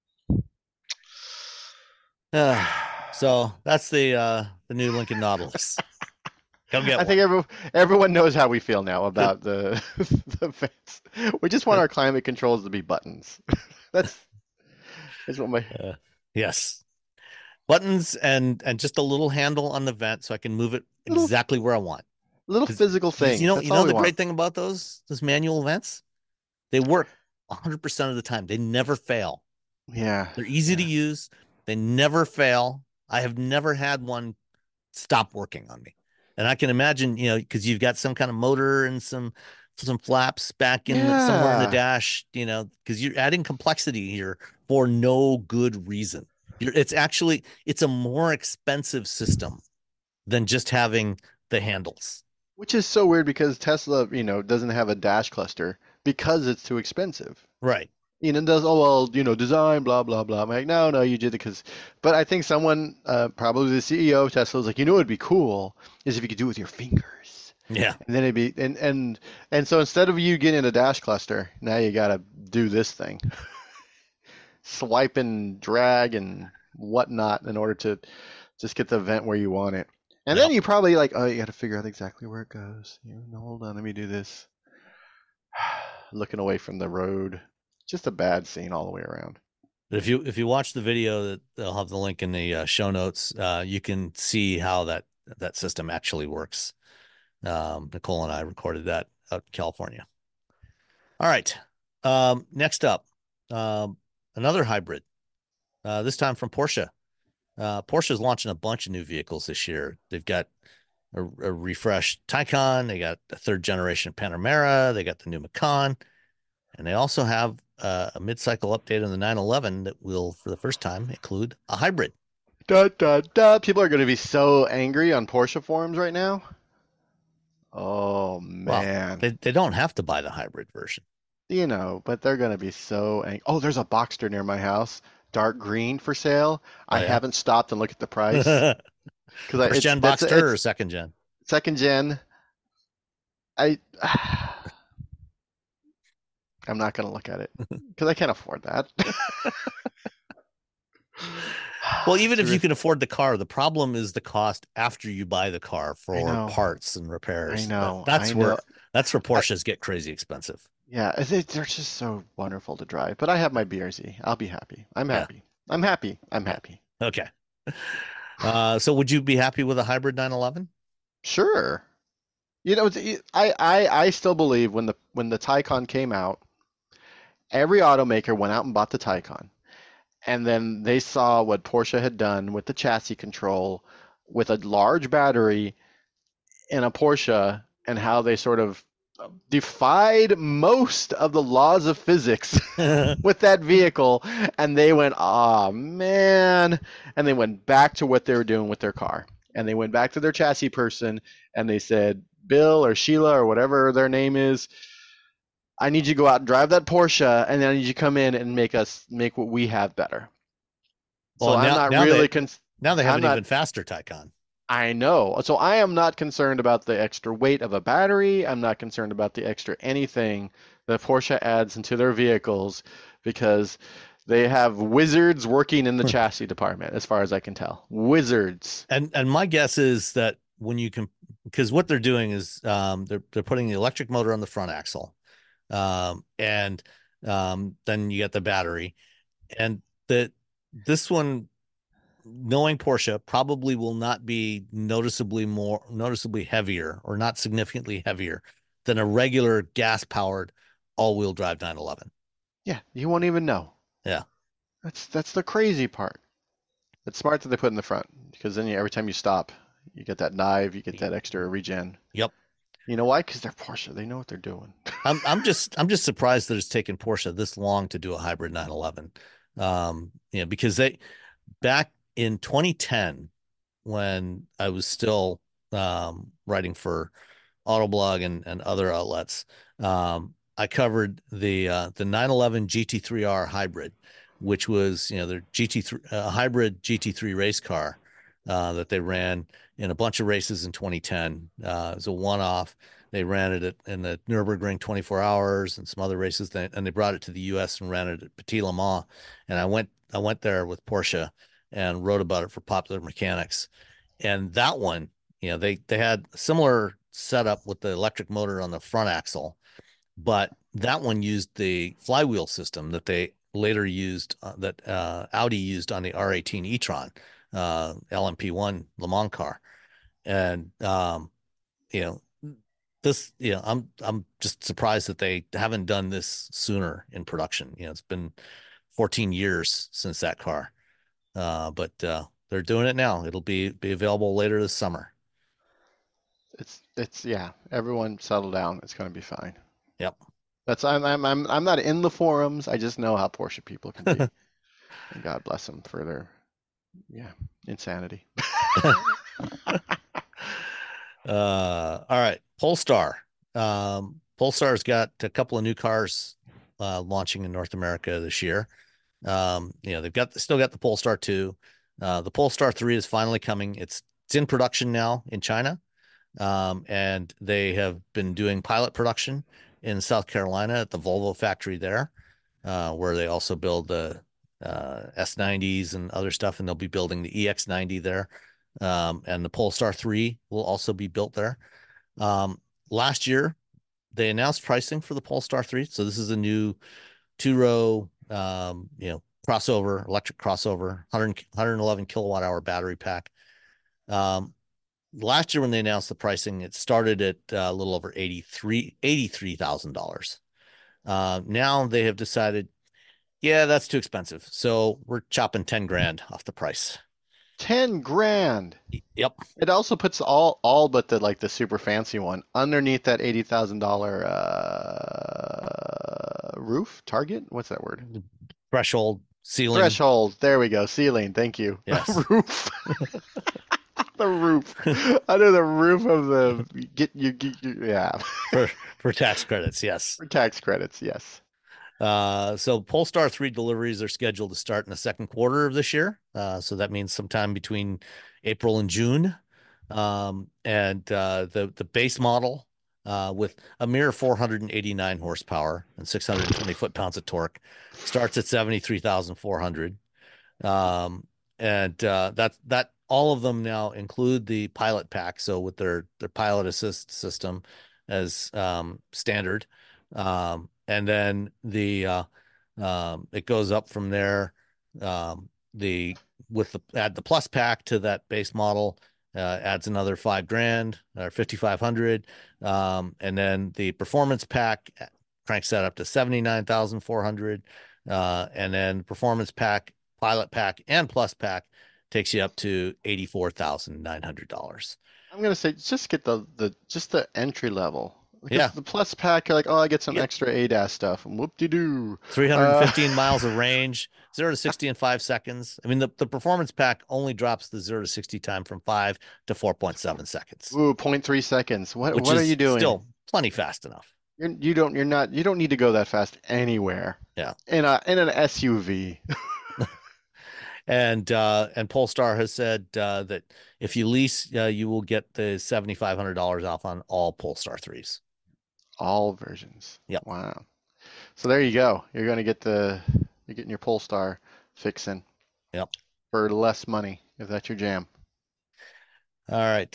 So that's the new Lincoln Nautilus. Go get I think one. everyone knows how we feel now about the the vents. We just want our climate controls to be buttons. That's that's what my Uh, yes. Buttons and just a little handle on the vent so I can move it little exactly where I want. little Because physical things. you That's know all we the want. great thing about those manual vents? They work 100% of the time. They never fail. Yeah, They're easy to yeah. use. They never fail. I have never had one stop working on me. And I can imagine, because you've got some kind of motor and some flaps back in somewhere in the Yeah. dash, because you're adding complexity here for no good reason. It's a more expensive system than just having the handles. Which is so weird because Tesla, doesn't have a dash cluster because it's too expensive. Right. Does, oh well, design, blah blah blah. I'm like, no, no, you did it because, but I think someone, probably the CEO of Tesla, was like, what'd be cool is if you could do it with your fingers, Yeah. and then it'd be, and so instead of you getting a dash cluster, now you gotta do this thing, swipe and drag and whatnot in order to just get the vent where you want it. And then Yep. you probably like, oh, you got to figure out exactly where it goes. No, hold on, let me do this. Looking away from the road. Just a bad scene all the way around. But if you watch the video, that I'll have the link in the show notes, you can see how that system actually works. Nicole and I recorded that out in California. All right. Next up, another hybrid. This time from Porsche. Porsche is launching a bunch of new vehicles this year. They've got a refreshed Taycan. They got a third generation Panamera. They got the new Macan, and they also have a mid-cycle update on the 911 that will, for the first time, include a hybrid. Da, da, da. People are going to be so angry on Porsche forums right now. Oh, Well, man. they don't have to buy the hybrid version. But they're going to be so angry. Oh, there's a Boxster near my house. dark green for sale. Oh I yeah. haven't stopped and looked at the price because First gen Boxster or it's second gen? second gen. I I'm not gonna look at it because I can't afford that. Well, even It's if you re- can afford the car, the problem is the cost after you buy the car I for know, parts and I repairs. know, I That's where know. I, Porsches get crazy expensive. yeah, they're just so wonderful to drive. But I have my BRZ. I'll be happy. I'm Yeah. happy. I'm happy. I'm Yeah. happy. Okay. So would you be happy with a hybrid 911? Sure. I still believe when the Taycan came out, every automaker went out and bought the Taycan. And then they saw what Porsche had done with the chassis control, with a large battery in a Porsche, and how they sort of defied most of the laws of physics with that vehicle. And they went, oh man. And they went back to what they were doing with their car. And they went back to their chassis person and they said, Bill or Sheila or whatever their name is, I need you to go out and drive that Porsche, and then I need you to come in and make what we have better. So Well, I'm now not really now they have I'm an not even faster Taycan. I know. So I am not concerned about the extra weight of a battery. I'm not concerned about the extra anything that Porsche adds into their vehicles because they have wizards working in the chassis department, as far as I can tell. Wizards. And my guess is that when you can, because what they're doing is they're putting the electric motor on the front axle, and then you get the battery, and that this one, knowing Porsche, probably will not be noticeably heavier or not significantly heavier than a regular gas powered all-wheel drive 911. Yeah, you won't even know. Yeah. That's the crazy part. It's smart that they put in the front because then every time you stop, you get that dive, you get that extra regen. Yep. You know why? Because they're Porsche. They know what they're doing. I'm just surprised that it's taken Porsche this long to do a hybrid 911. Because they back in 2010 when I was still writing for Autoblog and other outlets, I covered the 911 GT3R hybrid, which was their GT3 hybrid GT3 race car that they ran in a bunch of races in 2010. It was a one-off. They ran it in the Nürburgring 24 hours and some other races, and they brought it to the U.S. and ran it at Petit Le Mans. And I went there with Porsche and wrote about it for Popular Mechanics. And that one, they had a similar setup with the electric motor on the front axle, but that one used the flywheel system that they later used that Audi used on the R18 e-tron LMP1 Le Mans car. And you know this, I'm just surprised that they haven't done this sooner in production. It's been 14 years since that car, but they're doing it now. It'll be available later this summer. It's yeah. Everyone settle down. It's going to be fine. Yep. That's I'm not in the forums. I just know how Porsche people can be, and God bless them for their yeah insanity. All right, Polestar. Polestar's got a couple of new cars launching in North America this year. They've still got the Polestar 2. The Polestar 3 is finally coming. It's in production now in China. And they have been doing pilot production in South Carolina at the Volvo factory there, where they also build the S90s and other stuff, and they'll be building the EX90 there. And the Polestar 3 will also be built there. Last year, they announced pricing for the Polestar 3. So this is a new two-row, crossover, electric crossover, 111 kilowatt hour battery pack. Last year when they announced the pricing, it started at a little over $83,000. Now they have decided, yeah, that's too expensive. So we're chopping 10 grand off the price. 10 grand. Yep. It also puts all but the super fancy one underneath that $80,000 roof target. What's that word? Threshold, ceiling. Threshold. There we go. Ceiling. Thank you. Yes. Roof. The roof. Under the roof of the yeah. For tax credits, yes. For tax credits, yes. So Polestar 3 deliveries are scheduled to start in the second quarter of this year. So that means sometime between April and June. And the base model with a mere 489 horsepower and 620 foot-pounds of torque starts at 73,400. And that all of them now include the pilot pack. So with their pilot assist system as standard. And then it goes up from there. The with the add the plus pack to that base model adds another $5,000 or 5,500. And then the performance pack cranks that up to 79,400. And then performance pack, pilot pack, and plus pack takes you up to $84,900. I'm gonna say just get the entry level. Because Yeah, the plus pack, you're like, oh, I get you some get extra ADAS stuff. And whoop-de-doo. 315 miles of range, 0 to 60 in 5 seconds. I mean, the performance pack only drops the 0 to 60 time from 5 to 4.7 seconds, Ooh, 0.3 seconds. What which what are you is doing? still plenty fast enough. You don't need to go that fast anywhere Yeah. in an SUV. And Polestar has said that if you lease, you will get the $7,500 off on all Polestar 3s. All versions. Yep. Wow. So there you go. You're getting your Polestar fixing Yep. for less money if that's your jam. All right.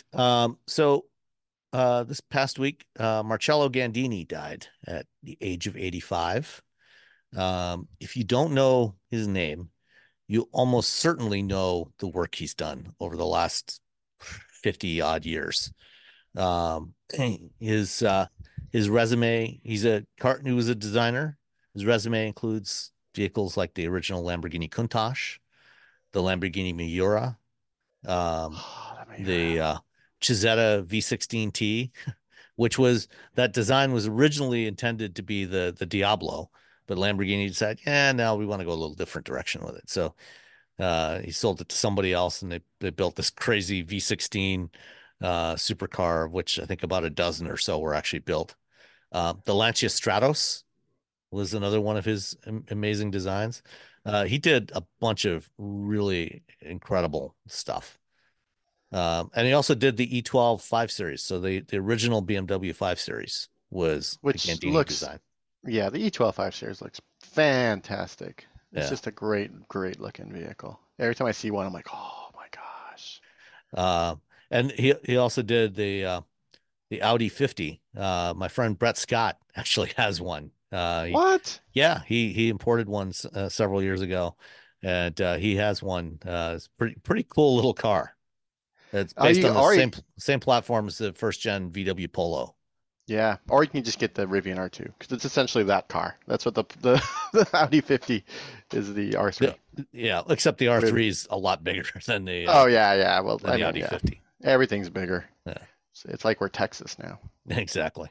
So this past week, Marcello Gandini died at the age of 85. If you don't know his name, you almost certainly know the work he's done over the last 50 odd years. Um, his uh, his resume, he was a designer. His resume includes vehicles like the original Lamborghini Countach, the Lamborghini Miura, um, Oh, that Miura. the Chisetta V16T, which was that design was originally intended to be the Diablo, but Lamborghini decided, yeah, now we want to go a little different direction with it. So he sold it to somebody else, and they built this crazy V16 supercar, of which I think about a dozen or so were actually built. The Lancia Stratos was another one of his amazing designs. He did a bunch of really incredible stuff. And he also did the E12 5 Series. So the original BMW 5 Series was a Which Gandini looks, design. yeah, the E12 5 Series looks fantastic. It's Yeah. just a great looking vehicle. Every time I see one, I'm like, oh my gosh. Uh, and he also did the Audi 50. My friend Brett Scott actually has one. What? Yeah, he imported one several years ago, and he has one. It's pretty cool little car. It's Oh, based you on the already, same platform as the first gen VW Polo. yeah, or you can just get the Rivian R2 because it's essentially that car. That's what the the Audi 50 is, the Yeah, R3. yeah, except the Riv- R3 is a lot bigger Oh yeah, yeah. Well, than I the mean, Audi yeah, 50. everything's bigger. Yeah, It's like we're Texas now. exactly.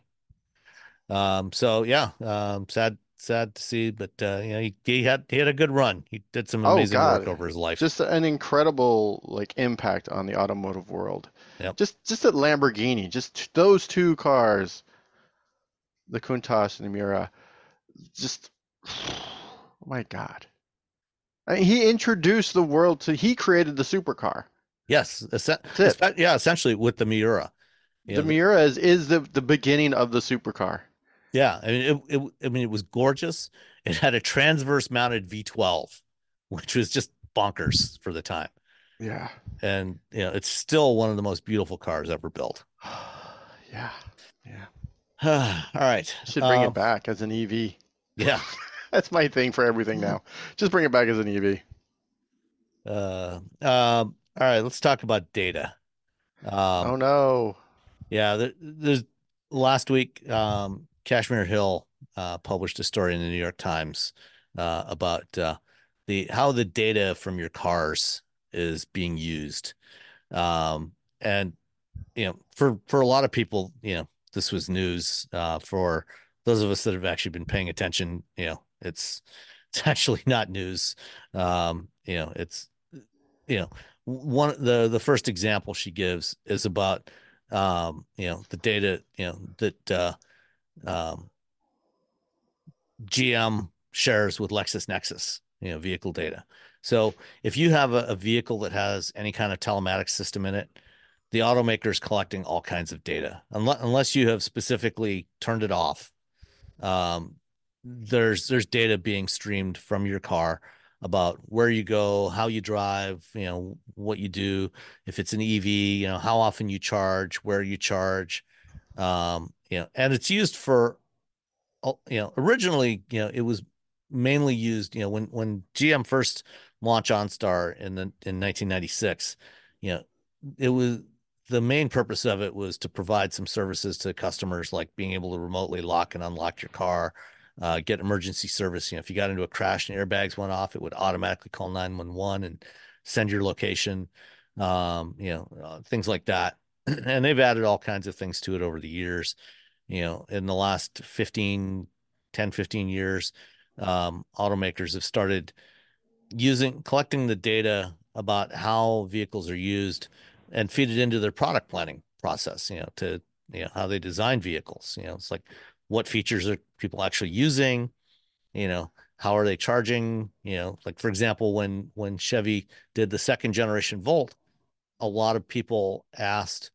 So yeah, sad to see, but he had a good run. He did some Oh amazing work God, over his life. just an incredible like impact on the automotive world. Yep. Just at Lamborghini, just those two cars, the Countach and the Miura, just oh my God. I mean, he introduced the world to, he created the supercar. Yes, That's it. yeah, essentially with the Miura. You The know, Miura is the beginning of the supercar. yeah, I mean it was gorgeous. It had a transverse mounted V12, which was just bonkers for the time. Yeah. And it's still one of the most beautiful cars ever built. Yeah. Yeah. All right. Should bring it back as an EV. Yeah. That's my thing for everything now. Just bring it back as an EV. All right, let's talk about data. Oh Um, no. yeah, there's last week, Kashmir Hill published a story in the New York Times about the how the data from your cars is being used. And for a lot of people, this was news. For those of us that have actually been paying attention, it's actually not news. It's you know one the first example she gives is about the data that um GM shares with LexisNexis, vehicle data. So if you have a vehicle that has any kind of telematics system in it, the automaker is collecting all kinds of data. Unless you have specifically turned it off, um, there's data being streamed from your car about where you go, how you drive, what you do, if it's an EV, how often you charge, where you charge, and it's used for, originally, it was mainly used, when GM first launched OnStar in 1996, you know, it was the main purpose of it was to provide some services to customers, like being able to remotely lock and unlock your car, get emergency service. If you got into a crash and airbags went off, it would automatically call 911 and send your location, things like that. And they've added all kinds of things to it over the years. In the last 15 years, automakers have started collecting the data about how vehicles are used and feed it into their product planning process, to, how they design vehicles. It's like, what features are people actually using? How are they charging? Like, for example, when Chevy did the second generation Volt, a lot of people asked,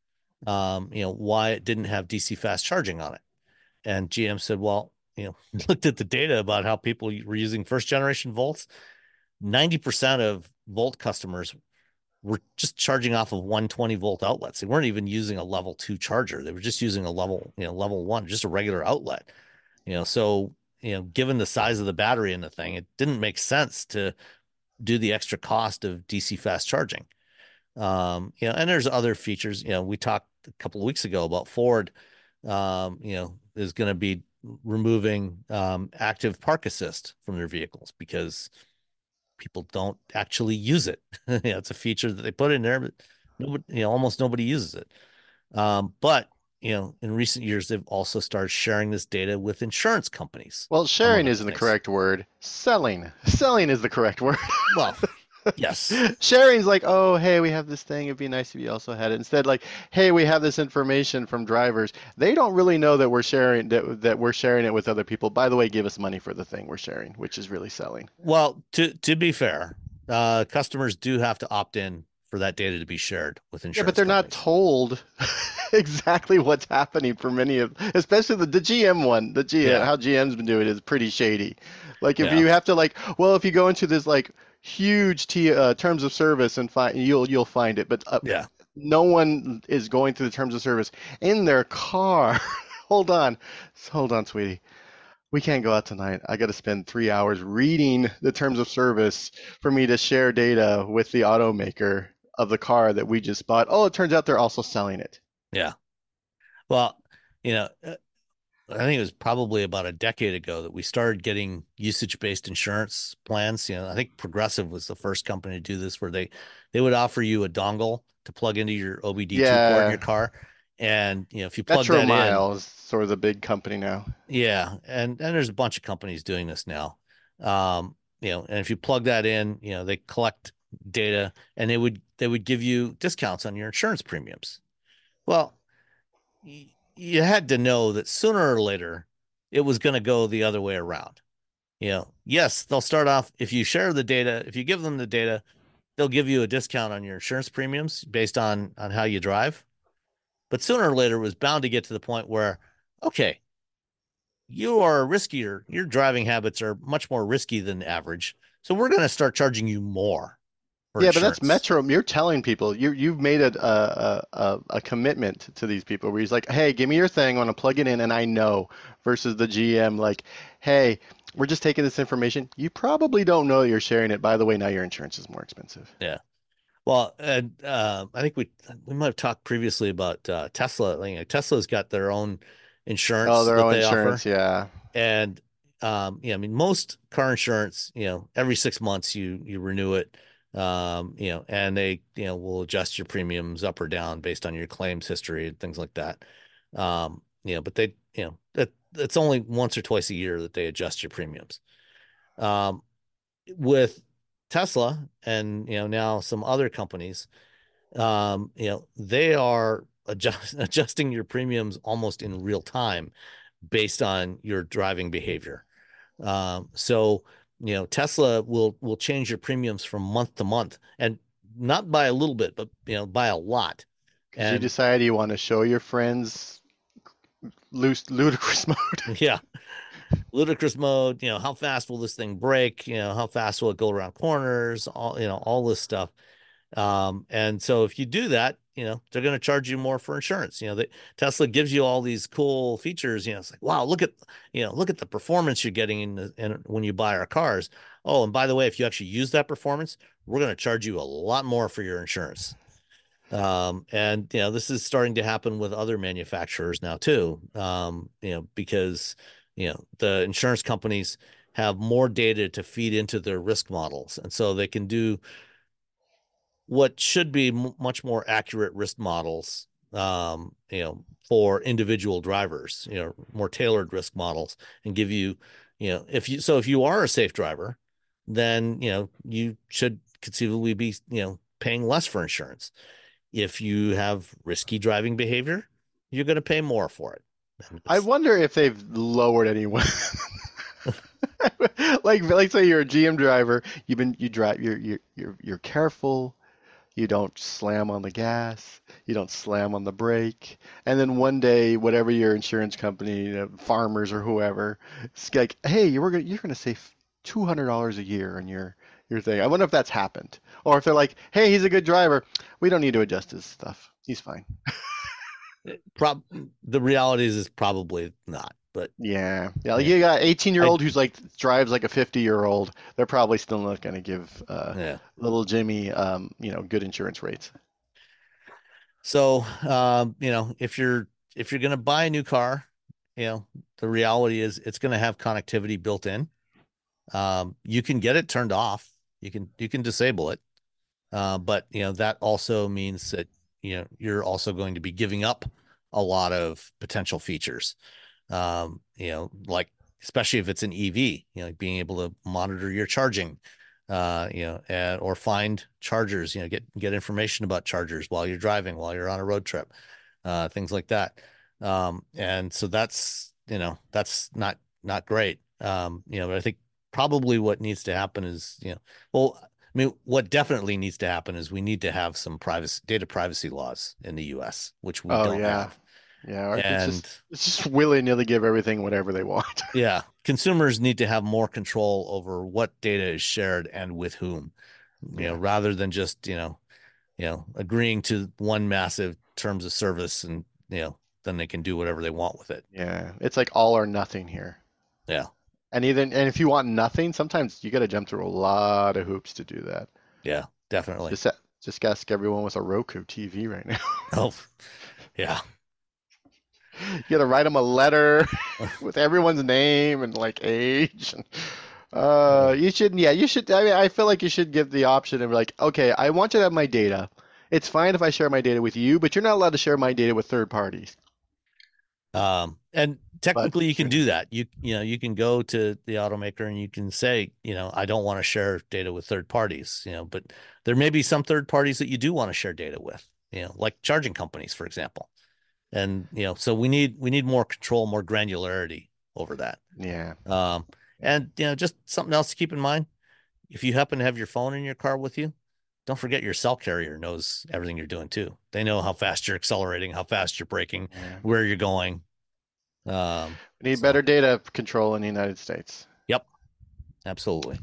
why it didn't have DC fast charging on it. And GM said, well, looked at the data about how people were using first generation Volts. 90% of Volt customers were just charging off of 120-volt outlets. They weren't even using a level 2 charger. They were just using a level 1, just a regular outlet. So, given the size of the battery in the thing, it didn't make sense to do the extra cost of DC fast charging. And there's other features. We talked a couple of weeks ago about Ford, is going to be removing active park assist from their vehicles because people don't actually use it. It's a feature that they put in there, but nobody, almost nobody uses it. But in recent years, they've also started sharing this data with insurance companies, Well, among sharing other isn't the things. correct word. Selling. Selling is the correct word. Well, yes. Sharing's like, oh, hey, we have this thing. It'd be nice if you also had it. Instead, like, hey, we have this information from drivers. They don't really know that we're sharing it with other people. By the way, give us money for the thing we're sharing, which is really selling. Well, to be fair, customers do have to opt in for that data to be shared with Yeah, but insurance they're not companies. told exactly what's happening for many of, especially the GM one. The GM, Yeah, how GM's been doing it is pretty shady. Like if yeah, you have to like, well, if you go into this like huge terms of service and find you'll find it, but yeah. no one is going through the terms of service in their car. Hold on, hold on, sweetie. We can't go out tonight. I got to spend 3 hours reading the terms of service for me to share data with the automaker of the car that we just bought. Oh, it turns out they're also selling it. Yeah. Well, you know, I think it was probably about a decade ago that we started getting usage-based insurance plans. I think Progressive was the first company to do this, where they would offer you a dongle to plug into your OBD2 port in your Yeah, car, and if you plug Metro that in, Mile is sort of the big company now. yeah, and there's a bunch of companies doing this now. And if you plug that in, they collect data, and they would give you discounts on your insurance premiums. Well, you had to know that sooner or later it was going to go the other way around. Yes, they'll start off, if you share the data, if you give them the data, they'll give you a discount on your insurance premiums based on how you drive. But sooner or later it was bound to get to the point where, okay, you are riskier. Your driving habits are much more risky than average. So we're going to start charging you more for Yeah, but that's insurance. Metro. You're telling people you've made a commitment to these people where he's like, hey, give me your thing. I want to plug it in, and I know. Versus the GM, like, hey, we're just taking this information. You probably don't know that you're sharing it. By the way, now your insurance is more expensive. Yeah. Well, and I think we might have talked previously about Tesla. Tesla's got their own Oh, insurance their that own they insurance, offer, yeah. and yeah, I mean, most car insurance, every 6 months you renew it, and they will adjust your premiums up or down based on your claims history and things like that. But they that it's only once or twice a year that they adjust your premiums. Um, with Tesla and now some other companies, they are adjusting your premiums almost in real time based on your driving behavior. So Tesla will change your premiums from month to month, and not by a little bit, but by a lot. Because you And decide you want to show your friends ludicrous mode. yeah, ludicrous mode, how fast will this thing brake? How fast will it go around corners? All this stuff. And so if you do that, they're going to charge you more for insurance. Tesla gives you all these cool features. It's like, wow, look at the performance you're getting when you buy our cars. Oh, and by the way, if you actually use that performance, we're going to charge you a lot more for your insurance. And this is starting to happen with other manufacturers now too. Because the insurance companies have more data to feed into their risk models, and so they can do what should be much more accurate risk models, for individual drivers, more tailored risk models, and give you, if you are a safe driver, then you should conceivably be paying less for insurance. If you have risky driving behavior, you're going to pay more for it. And I wonder if they've lowered anyone. Like say you're a GM driver, you drive you're careful, you don't slam on the gas, you don't slam on the brake, and then one day whatever your insurance company, farmers or whoever, it's like, hey, you're gonna save $200 a year on your thing. I wonder if that's happened, or if they're like, hey, he's a good driver, we don't need to adjust his stuff, he's fine. prob the reality is probably not, but Yeah, like yeah, you got 18-year-old I who's like drives like a 50-year-old. They're probably still not going to give yeah. little Jimmy, good insurance rates. So, if you're going to buy a new car, you know, the reality is it's going to have connectivity built in. You can get it turned off. You can disable it. But that also means that you're also going to be giving up a lot of potential features. Like especially if it's an EV, like being able to monitor your charging, or find chargers, get information about chargers while you're driving, while you're on a road trip, things like that. And so that's not great. But I think probably what needs to happen is, well, I mean, what definitely needs to happen is we need to have some data privacy laws in the US, which we Oh don't yeah, have. yeah. Or And it's just willy-nilly give everything whatever they want. yeah, consumers need to have more control over what data is shared and with whom, Yeah, rather than just, agreeing to one massive terms of service, and, then they can do whatever they want with it. yeah. It's like all or nothing here. Yeah. And if you want nothing, sometimes you got to jump through a lot of hoops to do that. Yeah, definitely. Just just ask everyone with a Roku TV right now. Oh, yeah. You got to write them a letter with everyone's name and like age. You should, yeah, you should. I mean, I feel like you should give the option of like, okay, I want you to have my data. It's fine if I share my data with you, but you're not allowed to share my data with third parties. And But technically you can do that. You can go to the automaker and you can say, I don't want to share data with third parties, but there may be some third parties that you do want to share data with, like charging companies, for example. And, so we need more control, more granularity over that. yeah, Um, and, just something else to keep in mind. If you happen to have your phone in your car with you, don't forget your cell carrier knows everything you're doing too. They know how fast you're accelerating, how fast you're braking, yeah. where you're going. We need So better data control in the United States. yep, absolutely.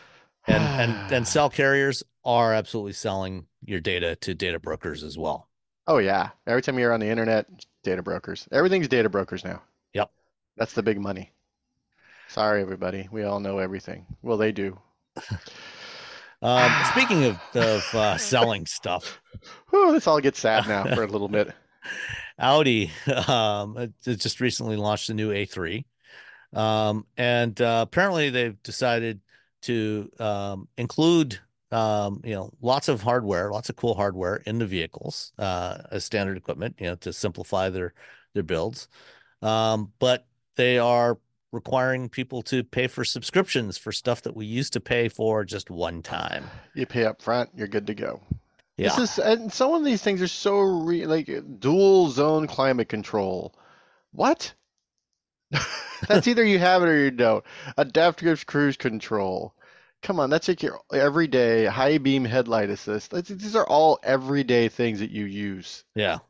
And cell carriers are absolutely selling your data to data brokers as well. Oh yeah. Every time you're on the internet, data brokers. Everything's data brokers now. Yep. That's the big money. Sorry, everybody. We all know everything. Well, they do. Speaking of selling stuff, Whew, let's all get sad now for a little bit. Audi it just recently launched the new A3. And apparently they've decided to include lots of hardware, lots of cool hardware in the vehicles as standard equipment, to simplify their builds. But they are requiring people to pay for subscriptions for stuff that we used to pay for just one time. You pay up front, you're good to go. This Yeah. is, and some of these things are so like dual zone climate control. What? That's either you have it or you don't. Adaptive cruise control. Come on, that's like your everyday high beam headlight assist. These are all everyday things that you use. Yeah.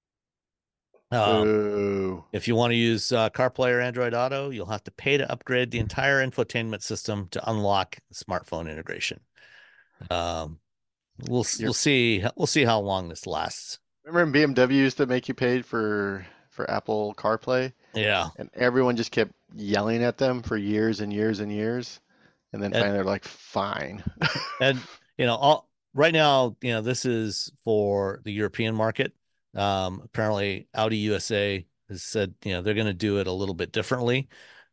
Um, Boo. if you want to use CarPlay or Android Auto, you'll have to pay to upgrade the entire infotainment system to unlock smartphone integration. Um, You're, we'll see how long this lasts. remember when BMW used to make you pay for Apple CarPlay, Yeah. and everyone just kept yelling at them for years and years and years, and then And finally they're like, fine. and all right now, this is for the European market. Apparently Audi USA has said, they're going to do it a little bit differently.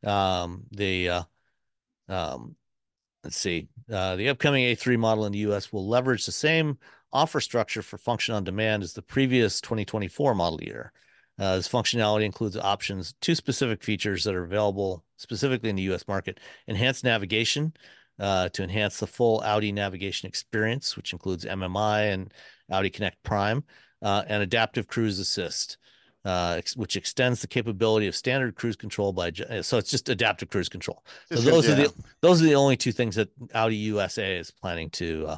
The um, Let's see. The upcoming A3 model in the US will leverage the same offer structure for function on demand as the previous 2024 model year. This functionality includes options, two specific features that are available specifically in the US market: enhanced navigation to enhance the full Audi navigation experience, which includes MMI and Audi Connect Prime, and adaptive cruise assist. Which extends the capability of standard cruise control so it's just adaptive cruise control. So Just gonna, yeah. those are the only two things that Audi USA is planning to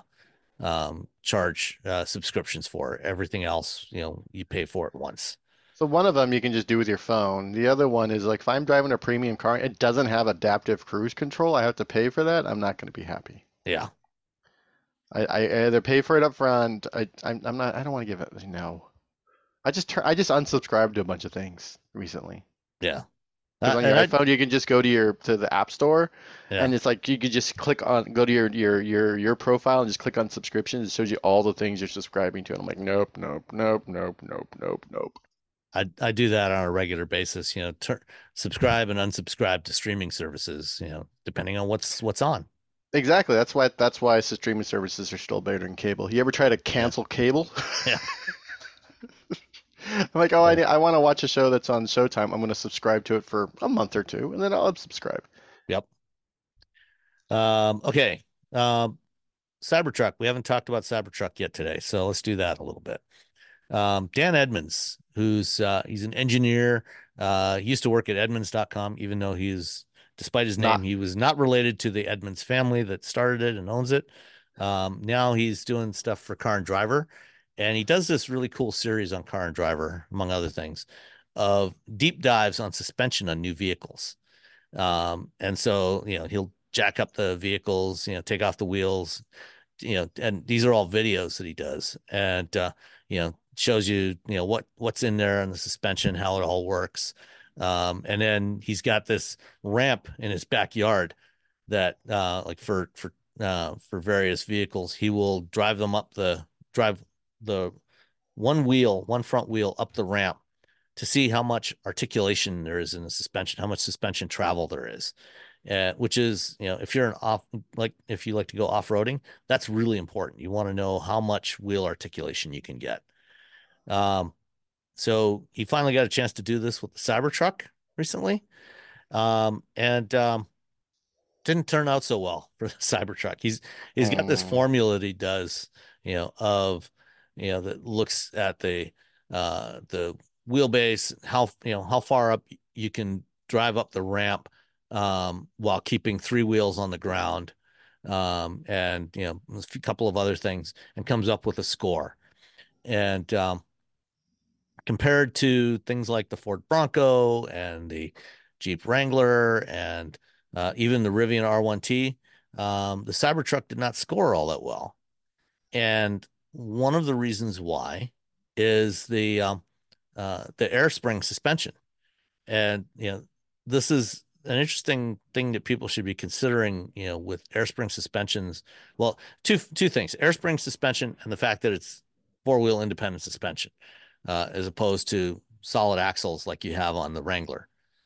charge subscriptions for. Everything else, you pay for it once. So one of them you can just do with your phone. The other one is like if I'm driving a premium car, it doesn't have adaptive cruise control. I have to pay for that. I'm not going to be happy. Yeah, I either pay for it up front. I'm not. I don't want to give it. No. I just unsubscribed to a bunch of things recently. yeah, Because on your and I iPhone you can just go to the App Store, yeah, and it's like you could just click on go to your profile and just click on subscriptions. It shows you all the things you're subscribing to, and I'm like, nope, nope, nope, nope, nope, nope, nope. I do that on a regular basis. Subscribe and unsubscribe to streaming services. Depending on what's on. Exactly. That's why streaming services are still better than cable. You ever try to Yeah, cancel cable? yeah, I'm like, oh, yeah. I want to watch a show that's on Showtime. I'm going to subscribe to it for a month or two, and then I'll unsubscribe. Yep. Okay. Um, Cybertruck. We haven't talked about Cybertruck yet today, so let's do that a little bit. Dan Edmonds, he's an engineer, used to work at Edmunds.com, even though despite his name, Not he was not related to the Edmunds family that started it and owns it. Now he's doing stuff for Car and Driver, and he does this really cool series on Car and Driver, among other things, of deep dives on suspension on new vehicles. And so, he'll jack up the vehicles, take off the wheels, and these are all videos that he does, and shows you, what's in there and the suspension, how it all works. And then he's got this ramp in his backyard that, like for various vehicles, he will drive the one front wheel up the ramp to see how much articulation there is in the suspension, how much suspension travel there is. Which is, if you're if you like to go off-roading, that's really important. You want to know how much wheel articulation you can get. Um, so he finally got a chance to do this with the Cybertruck recently. And didn't turn out so well for the Cybertruck. He's got this mm, formula that he does, of that looks at the wheelbase, how far up you can drive up the ramp while keeping three wheels on the ground, and a couple of other things, and comes up with a score. And compared to things like the Ford Bronco and the Jeep Wrangler and even the Rivian R1T, the Cybertruck did not score all that well. And one of the reasons why is the air spring suspension. And this is an interesting thing that people should be considering, with air spring suspensions. Well, two things: air spring suspension and the fact that it's four-wheel independent suspension, as opposed to solid axles like you have on the Wrangler.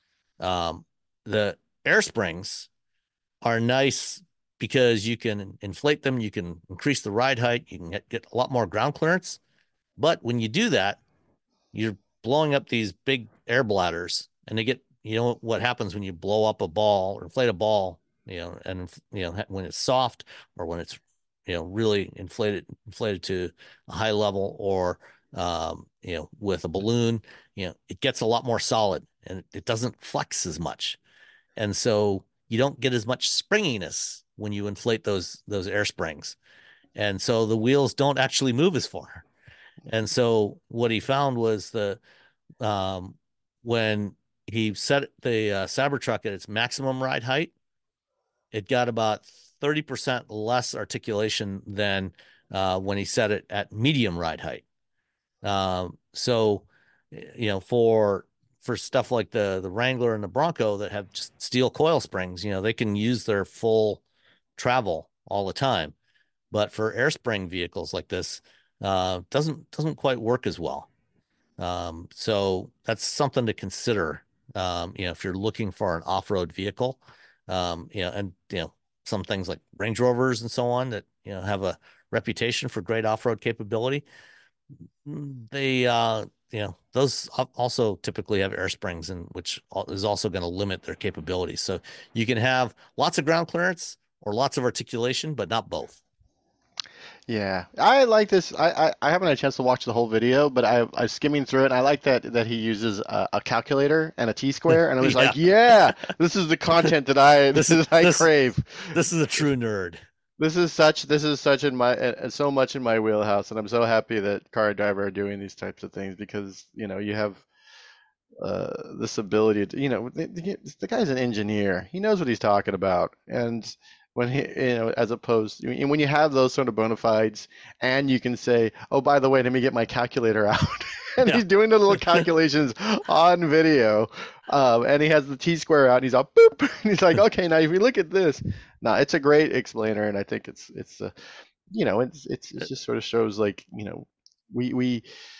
The air springs are nice because you can inflate them, you can increase the ride height, you can get a lot more ground clearance. But when you do that, you're blowing up these big air bladders, and they get, what happens when you blow up a ball or inflate a ball, and when it's soft, or when it's really inflated to a high level, or with a balloon, it gets a lot more solid, and it doesn't flex as much. And so you don't get as much springiness when you inflate those air springs. And so the wheels don't actually move as far. And so what he found was um, when he set the Cybertruck at its maximum ride height, it got about 30% less articulation than when he set it at medium ride height. So, for stuff like the Wrangler and the Bronco that have just steel coil springs, they can use their full travel all the time. But for air spring vehicles like this, doesn't quite work as well. So that's something to consider. If you're looking for an off-road vehicle, and some things like Range Rovers and so on that have a reputation for great off-road capability. They those also typically have air springs, and which is also going to limit their capabilities. So you can have lots of ground clearance or lots of articulation, but not both. Yeah, I like this. I haven't had a chance to watch the whole video, but I skimming through it. And I like that he uses a calculator and a T-square, and I was Yeah. like, yeah, this is the content that I This that I this crave. this is a true nerd. This is such in my so much in my wheelhouse, and I'm so happy that Car and Driver are doing these types of things because you have this ability to, the guy's an engineer. He knows what he's talking about. And when as opposed, when you have those sort of bona fides and you can say, oh, by the way, let me get my calculator out. And Yeah. he's doing the little calculations on video. And he has the T-square out and he's all boop. And he's like, okay, now if you look at this, now it's a great explainer. And I think it just sort of shows like, we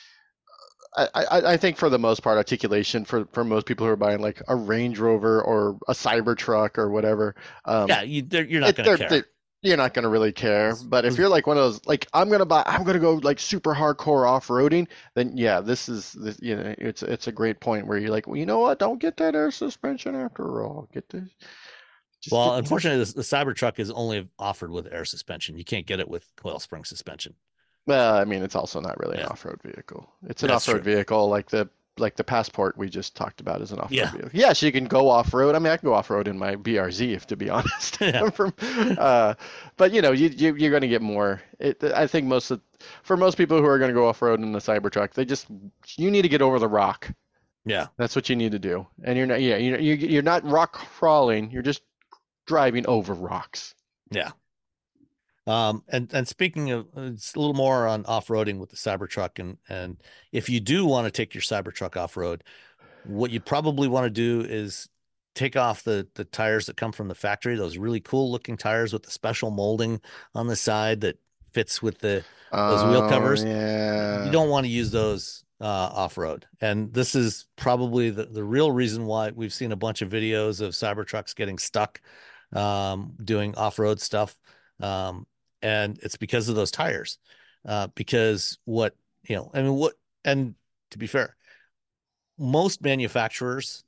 I think for the most part, articulation for most people who are buying like a Range Rover or a Cybertruck or whatever, Yeah, you're not it, going to care. you're not gonna really care. This, But if this, you're like one of those, like I'm gonna go like super hardcore off-roading, then yeah, this, it's a great point where you're like, well, you know what? Don't get that air suspension after all. Get this, just well, get, unfortunately, the Cybertruck is only offered with air suspension. You can't get it with coil spring suspension. well, I mean, it's also not really an Yeah, off-road vehicle. It's an that's off-road true. vehicle like the Passport we just talked about is an off-road Yeah, vehicle. Yes, you can go off-road. I mean, I can go off-road in my BRZ if to be honest. yeah, Uh, but you're going to get more. I think for most people who are going to go off-road in the Cybertruck, you need to get over the rock. yeah, That's what you need to do. And you're not, yeah, you're not rock crawling. You're just driving over rocks. yeah. And speaking of, it's a little more on off-roading with the Cybertruck, and if you do want to take your Cybertruck off-road, what you probably want to do is take off the tires that come from the factory, those really cool looking tires with the special molding on the side that fits with those wheel Oh covers. You yeah. don't want to use those off-road. And this is probably the real reason why we've seen a bunch of videos of Cybertrucks getting stuck doing off-road stuff. Um, and it's because of those tires. Because I mean, and to be fair, most manufacturers,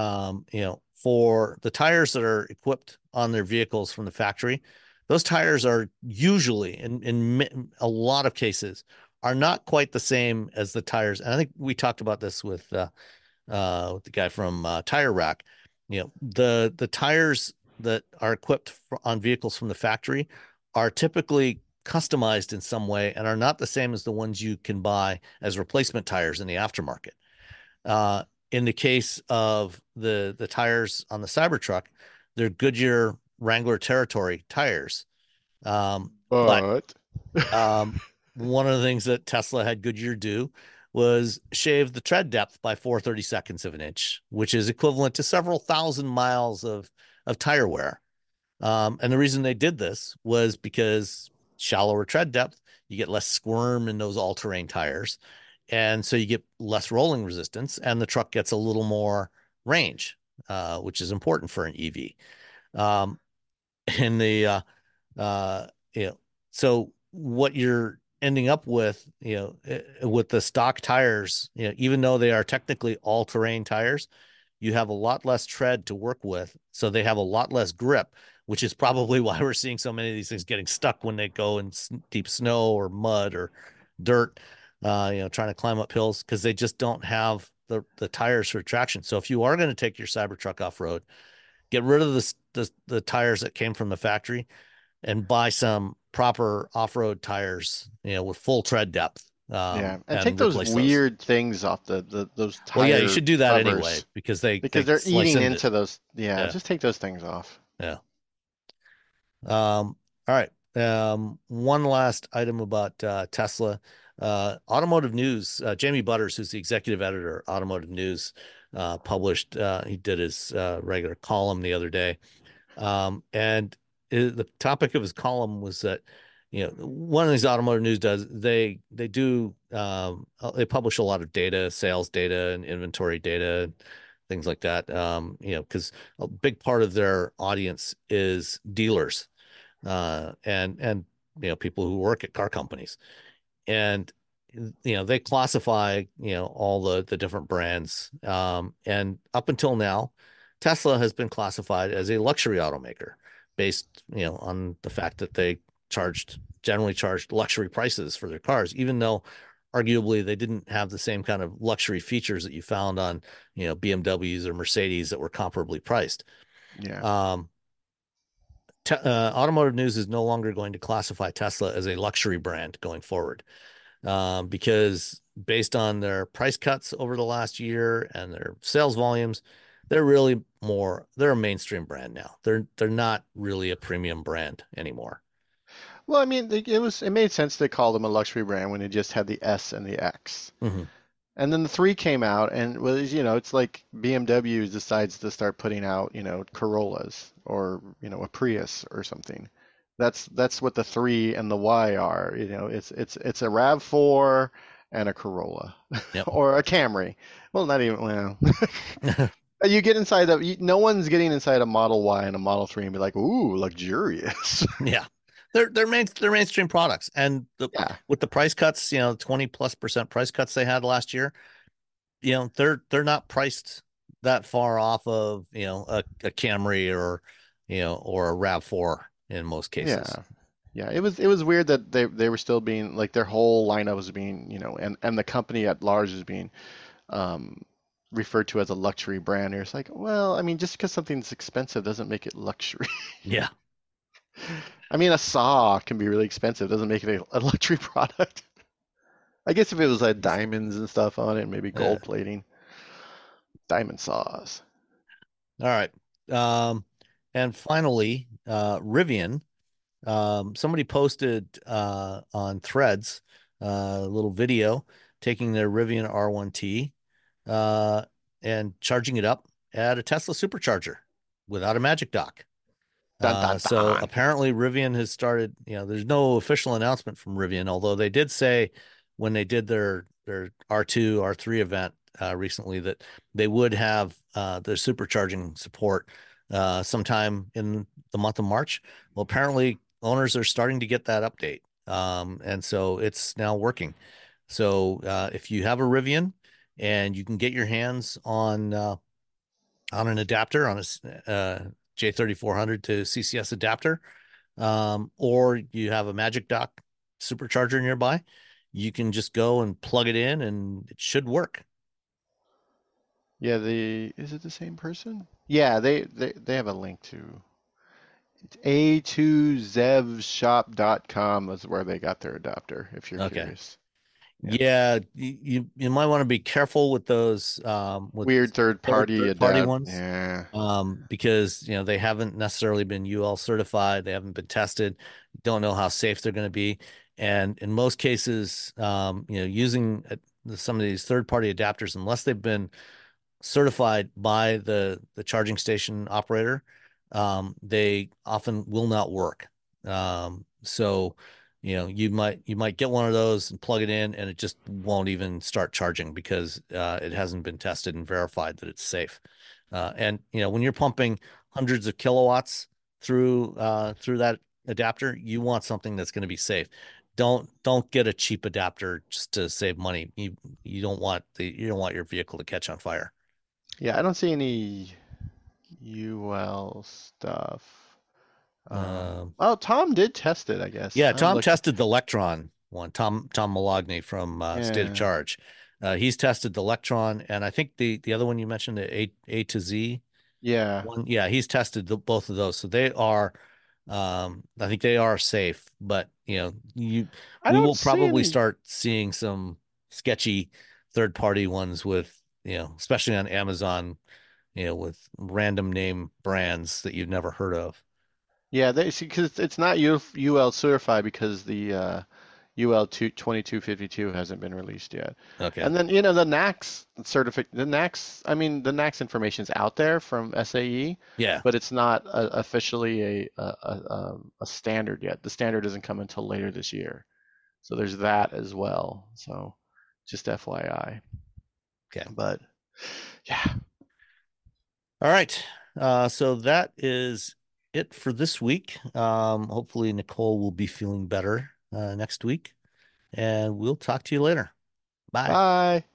for the tires that are equipped on their vehicles from the factory, those tires are usually, in a lot of cases, are not quite the same as the tires. And I think we talked about this with the guy from Tire Rack. The tires that are equipped on vehicles from the factory are typically customized in some way and are not the same as the ones you can buy as replacement tires in the aftermarket. Uh, in the case of the tires on the Cybertruck, they're Goodyear Wrangler Territory tires. But But um, one of the things that Tesla had Goodyear do was shave the tread depth by 4/32 of an inch, which is equivalent to several thousand miles of tire wear. And the reason they did this was because shallower tread depth, you get less squirm in those all-terrain tires. And so you get less rolling resistance, and the truck gets a little more range, which is important for an EV. Um, and the uh, you know, so what you're ending up with, with the stock tires, even though they are technically all-terrain tires, you have a lot less tread to work with, so they have a lot less grip, which is probably why we're seeing so many of these things getting stuck when they go in deep snow or mud or dirt, trying to climb up hills because they just don't have the tires for traction. So if you are going to take your Cybertruck off road, get rid of the tires that came from the factory and buy some proper off road tires, with full tread depth, Yeah, and take and those replace those. weird things off the those Well, yeah, you tire should do that anyway covers because they because they they're slice eating into. into those. Yeah, Yeah, just take those things off. yeah. All right. One last item about Tesla. Automotive News, Jamie Butters, who's the executive editor, Automotive News, published, he did his regular column the other day. And the topic of his column was that, one of these Automotive News does, they publish a lot of data, sales data and inventory data, and things like that. Because a big part of their audience is dealers, and people who work at car companies, and they classify all the different brands, and up until now Tesla has been classified as a luxury automaker based on the fact that they generally charged luxury prices for their cars, even though arguably they didn't have the same kind of luxury features that you found on BMWs or Mercedes that were comparably priced. Yeah. um, Automotive News is no longer going to classify Tesla as a luxury brand going forward, because based on their price cuts over the last year and their sales volumes, they're a mainstream brand now. They're not really a premium brand anymore. Well, I mean, it made sense to call them a luxury brand when it just had the S and the X. Hmm. And then the 3 came out and was, it's like BMW decides to start putting out, Corollas or, a Prius or something. That's what the 3 and the Y are. It's a RAV4 and a Corolla Yep. or a Camry. Well, not even, well, you get inside no one's getting inside a Model Y and a Model 3 and be like, ooh, luxurious. Yeah. They're mainstream products. And Yeah. with the price cuts, 20+% price cuts they had last year, they're not priced that far off of, a Camry or a RAV4 in most cases. Yeah. Yeah, it was weird that they were still being like their whole lineup was being, and the company at large is being um referred to as a luxury brand. It's like, well, I mean, just because something's expensive doesn't make it luxury. Yeah. I mean, a saw can be really expensive, doesn't make it a luxury product. I guess if it was like diamonds and stuff on it, maybe Yeah. gold plating, diamond saws. All right. Um, and finally, Rivian. Somebody posted on Threads a little video taking their Rivian R1T, uh, and charging it up at a Tesla supercharger without a Magic Dock. Dun dun So dun. apparently Rivian has started, there's no official announcement from Rivian, although they did say when they did their R2, R3 event recently that they would have their supercharging support sometime in the month of March. Well, apparently owners are starting to get that update. And so it's now working. So if you have a Rivian and you can get your hands on an adapter, on a J3400 to CCS adapter, or you have a Magic Dock supercharger nearby, you can just go and plug it in and it should work. Yeah, is it the same person? Yeah, they have a link to a2zevshop.com is where they got their adapter, if you're Okay. curious. Yeah. Yeah, you might want to be careful with those with Weird third party third party adapt. ones, Yeah. because they haven't necessarily been UL certified, they haven't been tested, don't know how safe they're going to be, and in most cases, using some of these third party adapters, unless they've been certified by the charging station operator, they often will not work. So you might get one of those and plug it in, and it just won't even start charging because it hasn't been tested and verified that it's safe. And when you're pumping hundreds of kilowatts through that adapter, you want something that's going to be safe. Don't get a cheap adapter just to save money. You don't want your vehicle to catch on fire. Yeah, I don't see any UL stuff. Um, Oh, Tom did test it, I guess. yeah, I'm Tom looking. tested the Electron one. Tom Malogny from State of Yeah. Charge. He's tested the Electron, and I think the other one you mentioned, the A to Z Yeah. one, yeah, he's tested both of those, so they are. I think they are safe, but I we don't will see probably any. start seeing some sketchy third-party ones with, especially on Amazon, with random name brands that you've never heard of. Yeah, they see because it's not UL certified because the UL 2252 hasn't been released yet. Okay. And then I mean the NACS information is out there from SAE, Yeah. but it's not officially a standard yet. The standard doesn't come until later this year. So there's that as well. So just FYI. Okay. But yeah. All right. So that is it for this week. Hopefully Nicole will be feeling better next week, and we'll talk to you later. Bye. Bye.